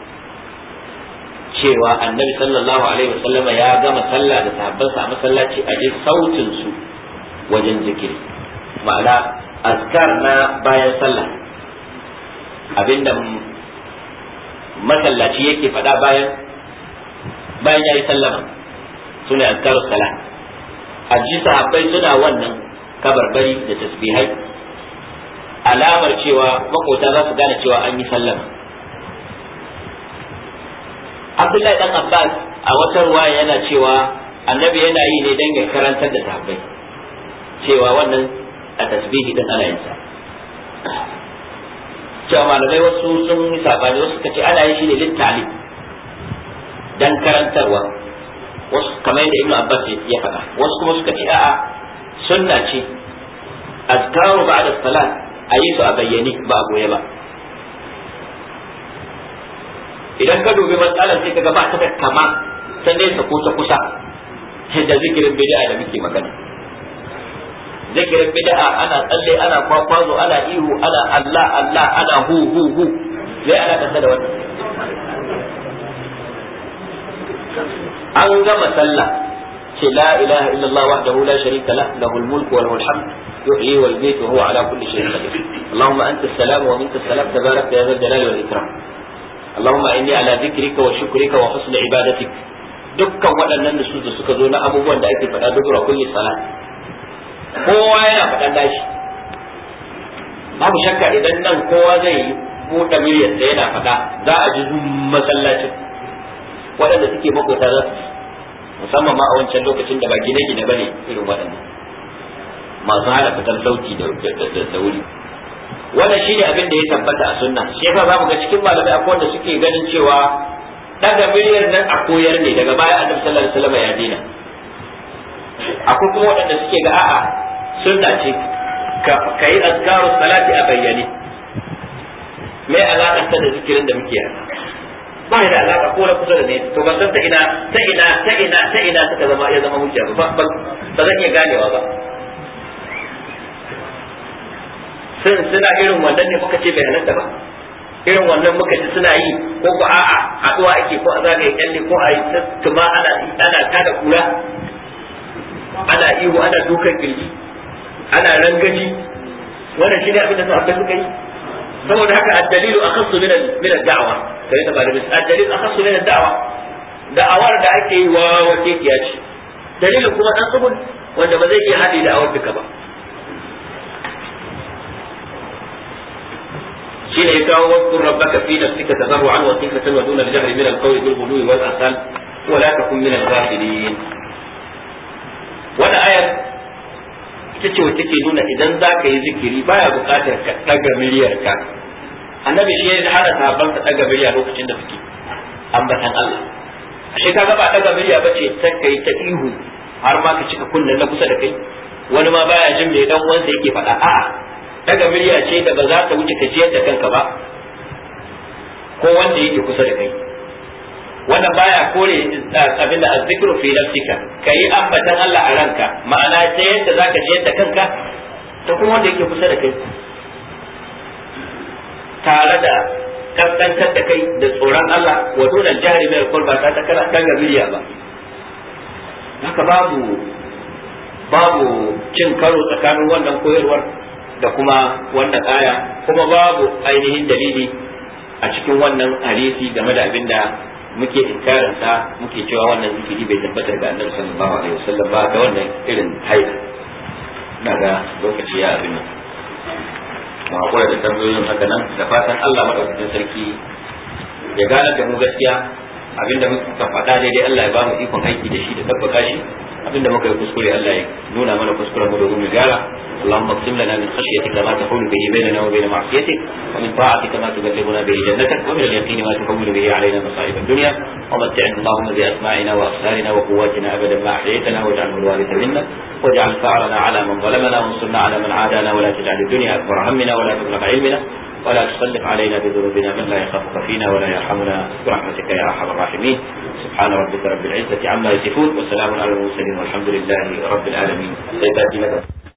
cewa annabi sallallahu alaihi wasallama ya gama sallah da sahabbansa a masallaci a ji sautin su wajen zikiri, ma'ana azkar na bayan sallah, abinda masallaci yake faɗa bayan bayan yayi sallama sune azkarus salah. A ji sahabbai suna wannan kabarbari da tasbihai, alamar cewa makota za su gane cewa an yi sallama. Abdullahi dan Abbas a wata ruwaya yana cewa annabi yana yi ne don ya karantar da sahabbai cewa wannan a tasbihi din ana yin sa. Cewa malamai wasu sun yi sabani, wasu suka ce ana yin shi ne littali dan karantarwa, wasu kamar yadda Ibn Abbas ya faɗa, wasu kuma suka ce a'a sunna ce azkaru ba'da salat a yi su a bayyane ba a goye ba. Idan ka dubi matsalar sai kaga ba ta da kama ta nesa ko ta kusa da zikirin bid'a da muke magana. Zikirin bid'a ana tsalle, ana kwakwazo, ana ihu, ana Allah Allah, ana hu hu hu, zai ana kasa da wannan. An gama sallah ce la ilaha illallah wahdahu la sharika lah, lahul mulku wa lahul hamd, yuhyi wa yumiitu wa huwa ala kulli shay'in qadir. Allahumma anta as-salam wa minka as-salam, tabarakta ya dhal jalali wal ikram. Allahumma inni ala dhikrika wa shukrika wa husni ibadatik. Dukkan waɗannan da su da suka zo na abubuwan da ake faɗa dubura kulli salat, kowa yana faɗan dashi. Babu shakka idan nan kowa zai buɗe miliyar da yana faɗa, za a ji masallacin waɗanda suke makota za su, musamman ma a wancan lokacin da ba gine-gine ba ne irin waɗannan masu hana fitar sauti da wuri. Wannan shi ne abin da ya tabbata a sunna. Shi yasa za mu ga cikin malamai akwai wanda suke ganin cewa daga miliyar nan a koyar ne, daga baya annabi sallallahu alaihi wasallam ya dina. Akwai kuma waɗanda suke ga a'a sunna ce ka yi azkaru salati a bayyane. Me alaƙar ta da zikirin da muke yana? ba ya da alaka ko na kusa da ne to ban san ta ina ta ina ta ina ta ina suka zama ya zama hujja ba ba zan iya ganewa ba. sun suna irin wannan ne muka ce bai halatta ba, irin wannan muka ji suna yi ko ko a'a haduwa ake ko a zagaye kyalle ko a yi tuma ana ana tada kura ana ihu ana dukan kirji ana rangaji, wannan shi ne abin da sahabbai suka yi. saboda haka ad-dalilu akhassu min min ad-da'wa kai da malamin ad-dalil akhassu min ad-da'wa da'awar da ake yi wa wace kiyaci dalilin kuma dan tsubun wanda ba zai iya hadi da awar duka ba. shine ya kawo wasu rabbaka fi nafsika tadarruan wa khifatan wa duna al-jahri min al-qawli bil ghuluwi wal asal wa la takun min al-ghafilin. wannan ayar ita ce wacce ke nuna idan za ka yi zikiri baya buƙatar ka ɗaga miliyarka. annabi shi ya hana sahabban ka ɗaga miliya lokacin da suke ambatan Allah. ashe ka ga ba ɗaga miliya ba ce ta kai ta ihu har ma ka cika kunnen na kusa da kai, wani ma baya jin me dan uwansa yake faɗa. a'a ɗaga miliya ce da ba za ta wuce ka jiyar da kanka ba ko wanda yake kusa da kai. wannan baya kore abin da azzikru fi nafsika kai ambatan Allah a ranka, ma'ana ta yadda zaka ji yadda kanka ta kuma wanda yake kusa da kai tare da kaskantar da kai da tsoron Allah wa dole jahri mai kulba ta takara kan gabiliya ba. haka babu babu cin karo tsakanin wannan koyarwar da kuma wannan aya, kuma babu ainihin dalili a cikin wannan hadisi game da abin da muke inkarin sa muke cewa wannan zikiri bai tabbatar ga Annabi sallallahu alaihi wasallam ba da wannan irin haida. ina ga lokaci ya abin nan mu hakura da tambayoyin haka nan da fatan Allah madaukakin sarki ya gane da mu gaskiya abinda muka faɗa daidai Allah ya ba mu ikon aiki da shi da tabbaka shi, abinda muka yi kuskure Allah ya nuna mana kuskuren mu domin mu gyara. اللهم اقسم لنا من خشيتك ما تحول به بيننا وبين معصيتك ومن طاعتك ما تبلغنا به جنتك ومن اليقين ما تحول به علينا مصائب الدنيا ومتعنا اللهم بأسماعنا وأبصارنا وقواتنا أبدا ما أحييتنا واجعله الوارث منا واجعل ثأرنا على من ظلمنا وانصرنا على من عادانا ولا تجعل الدنيا أكبر همنا ولا تبلغ علمنا ولا تسلط علينا بذنوبنا من لا يخافك فينا ولا يرحمنا برحمتك يا أرحم الراحمين. سبحان ربك رب العزة عما يصفون وسلام على المرسلين والحمد لله رب العالمين.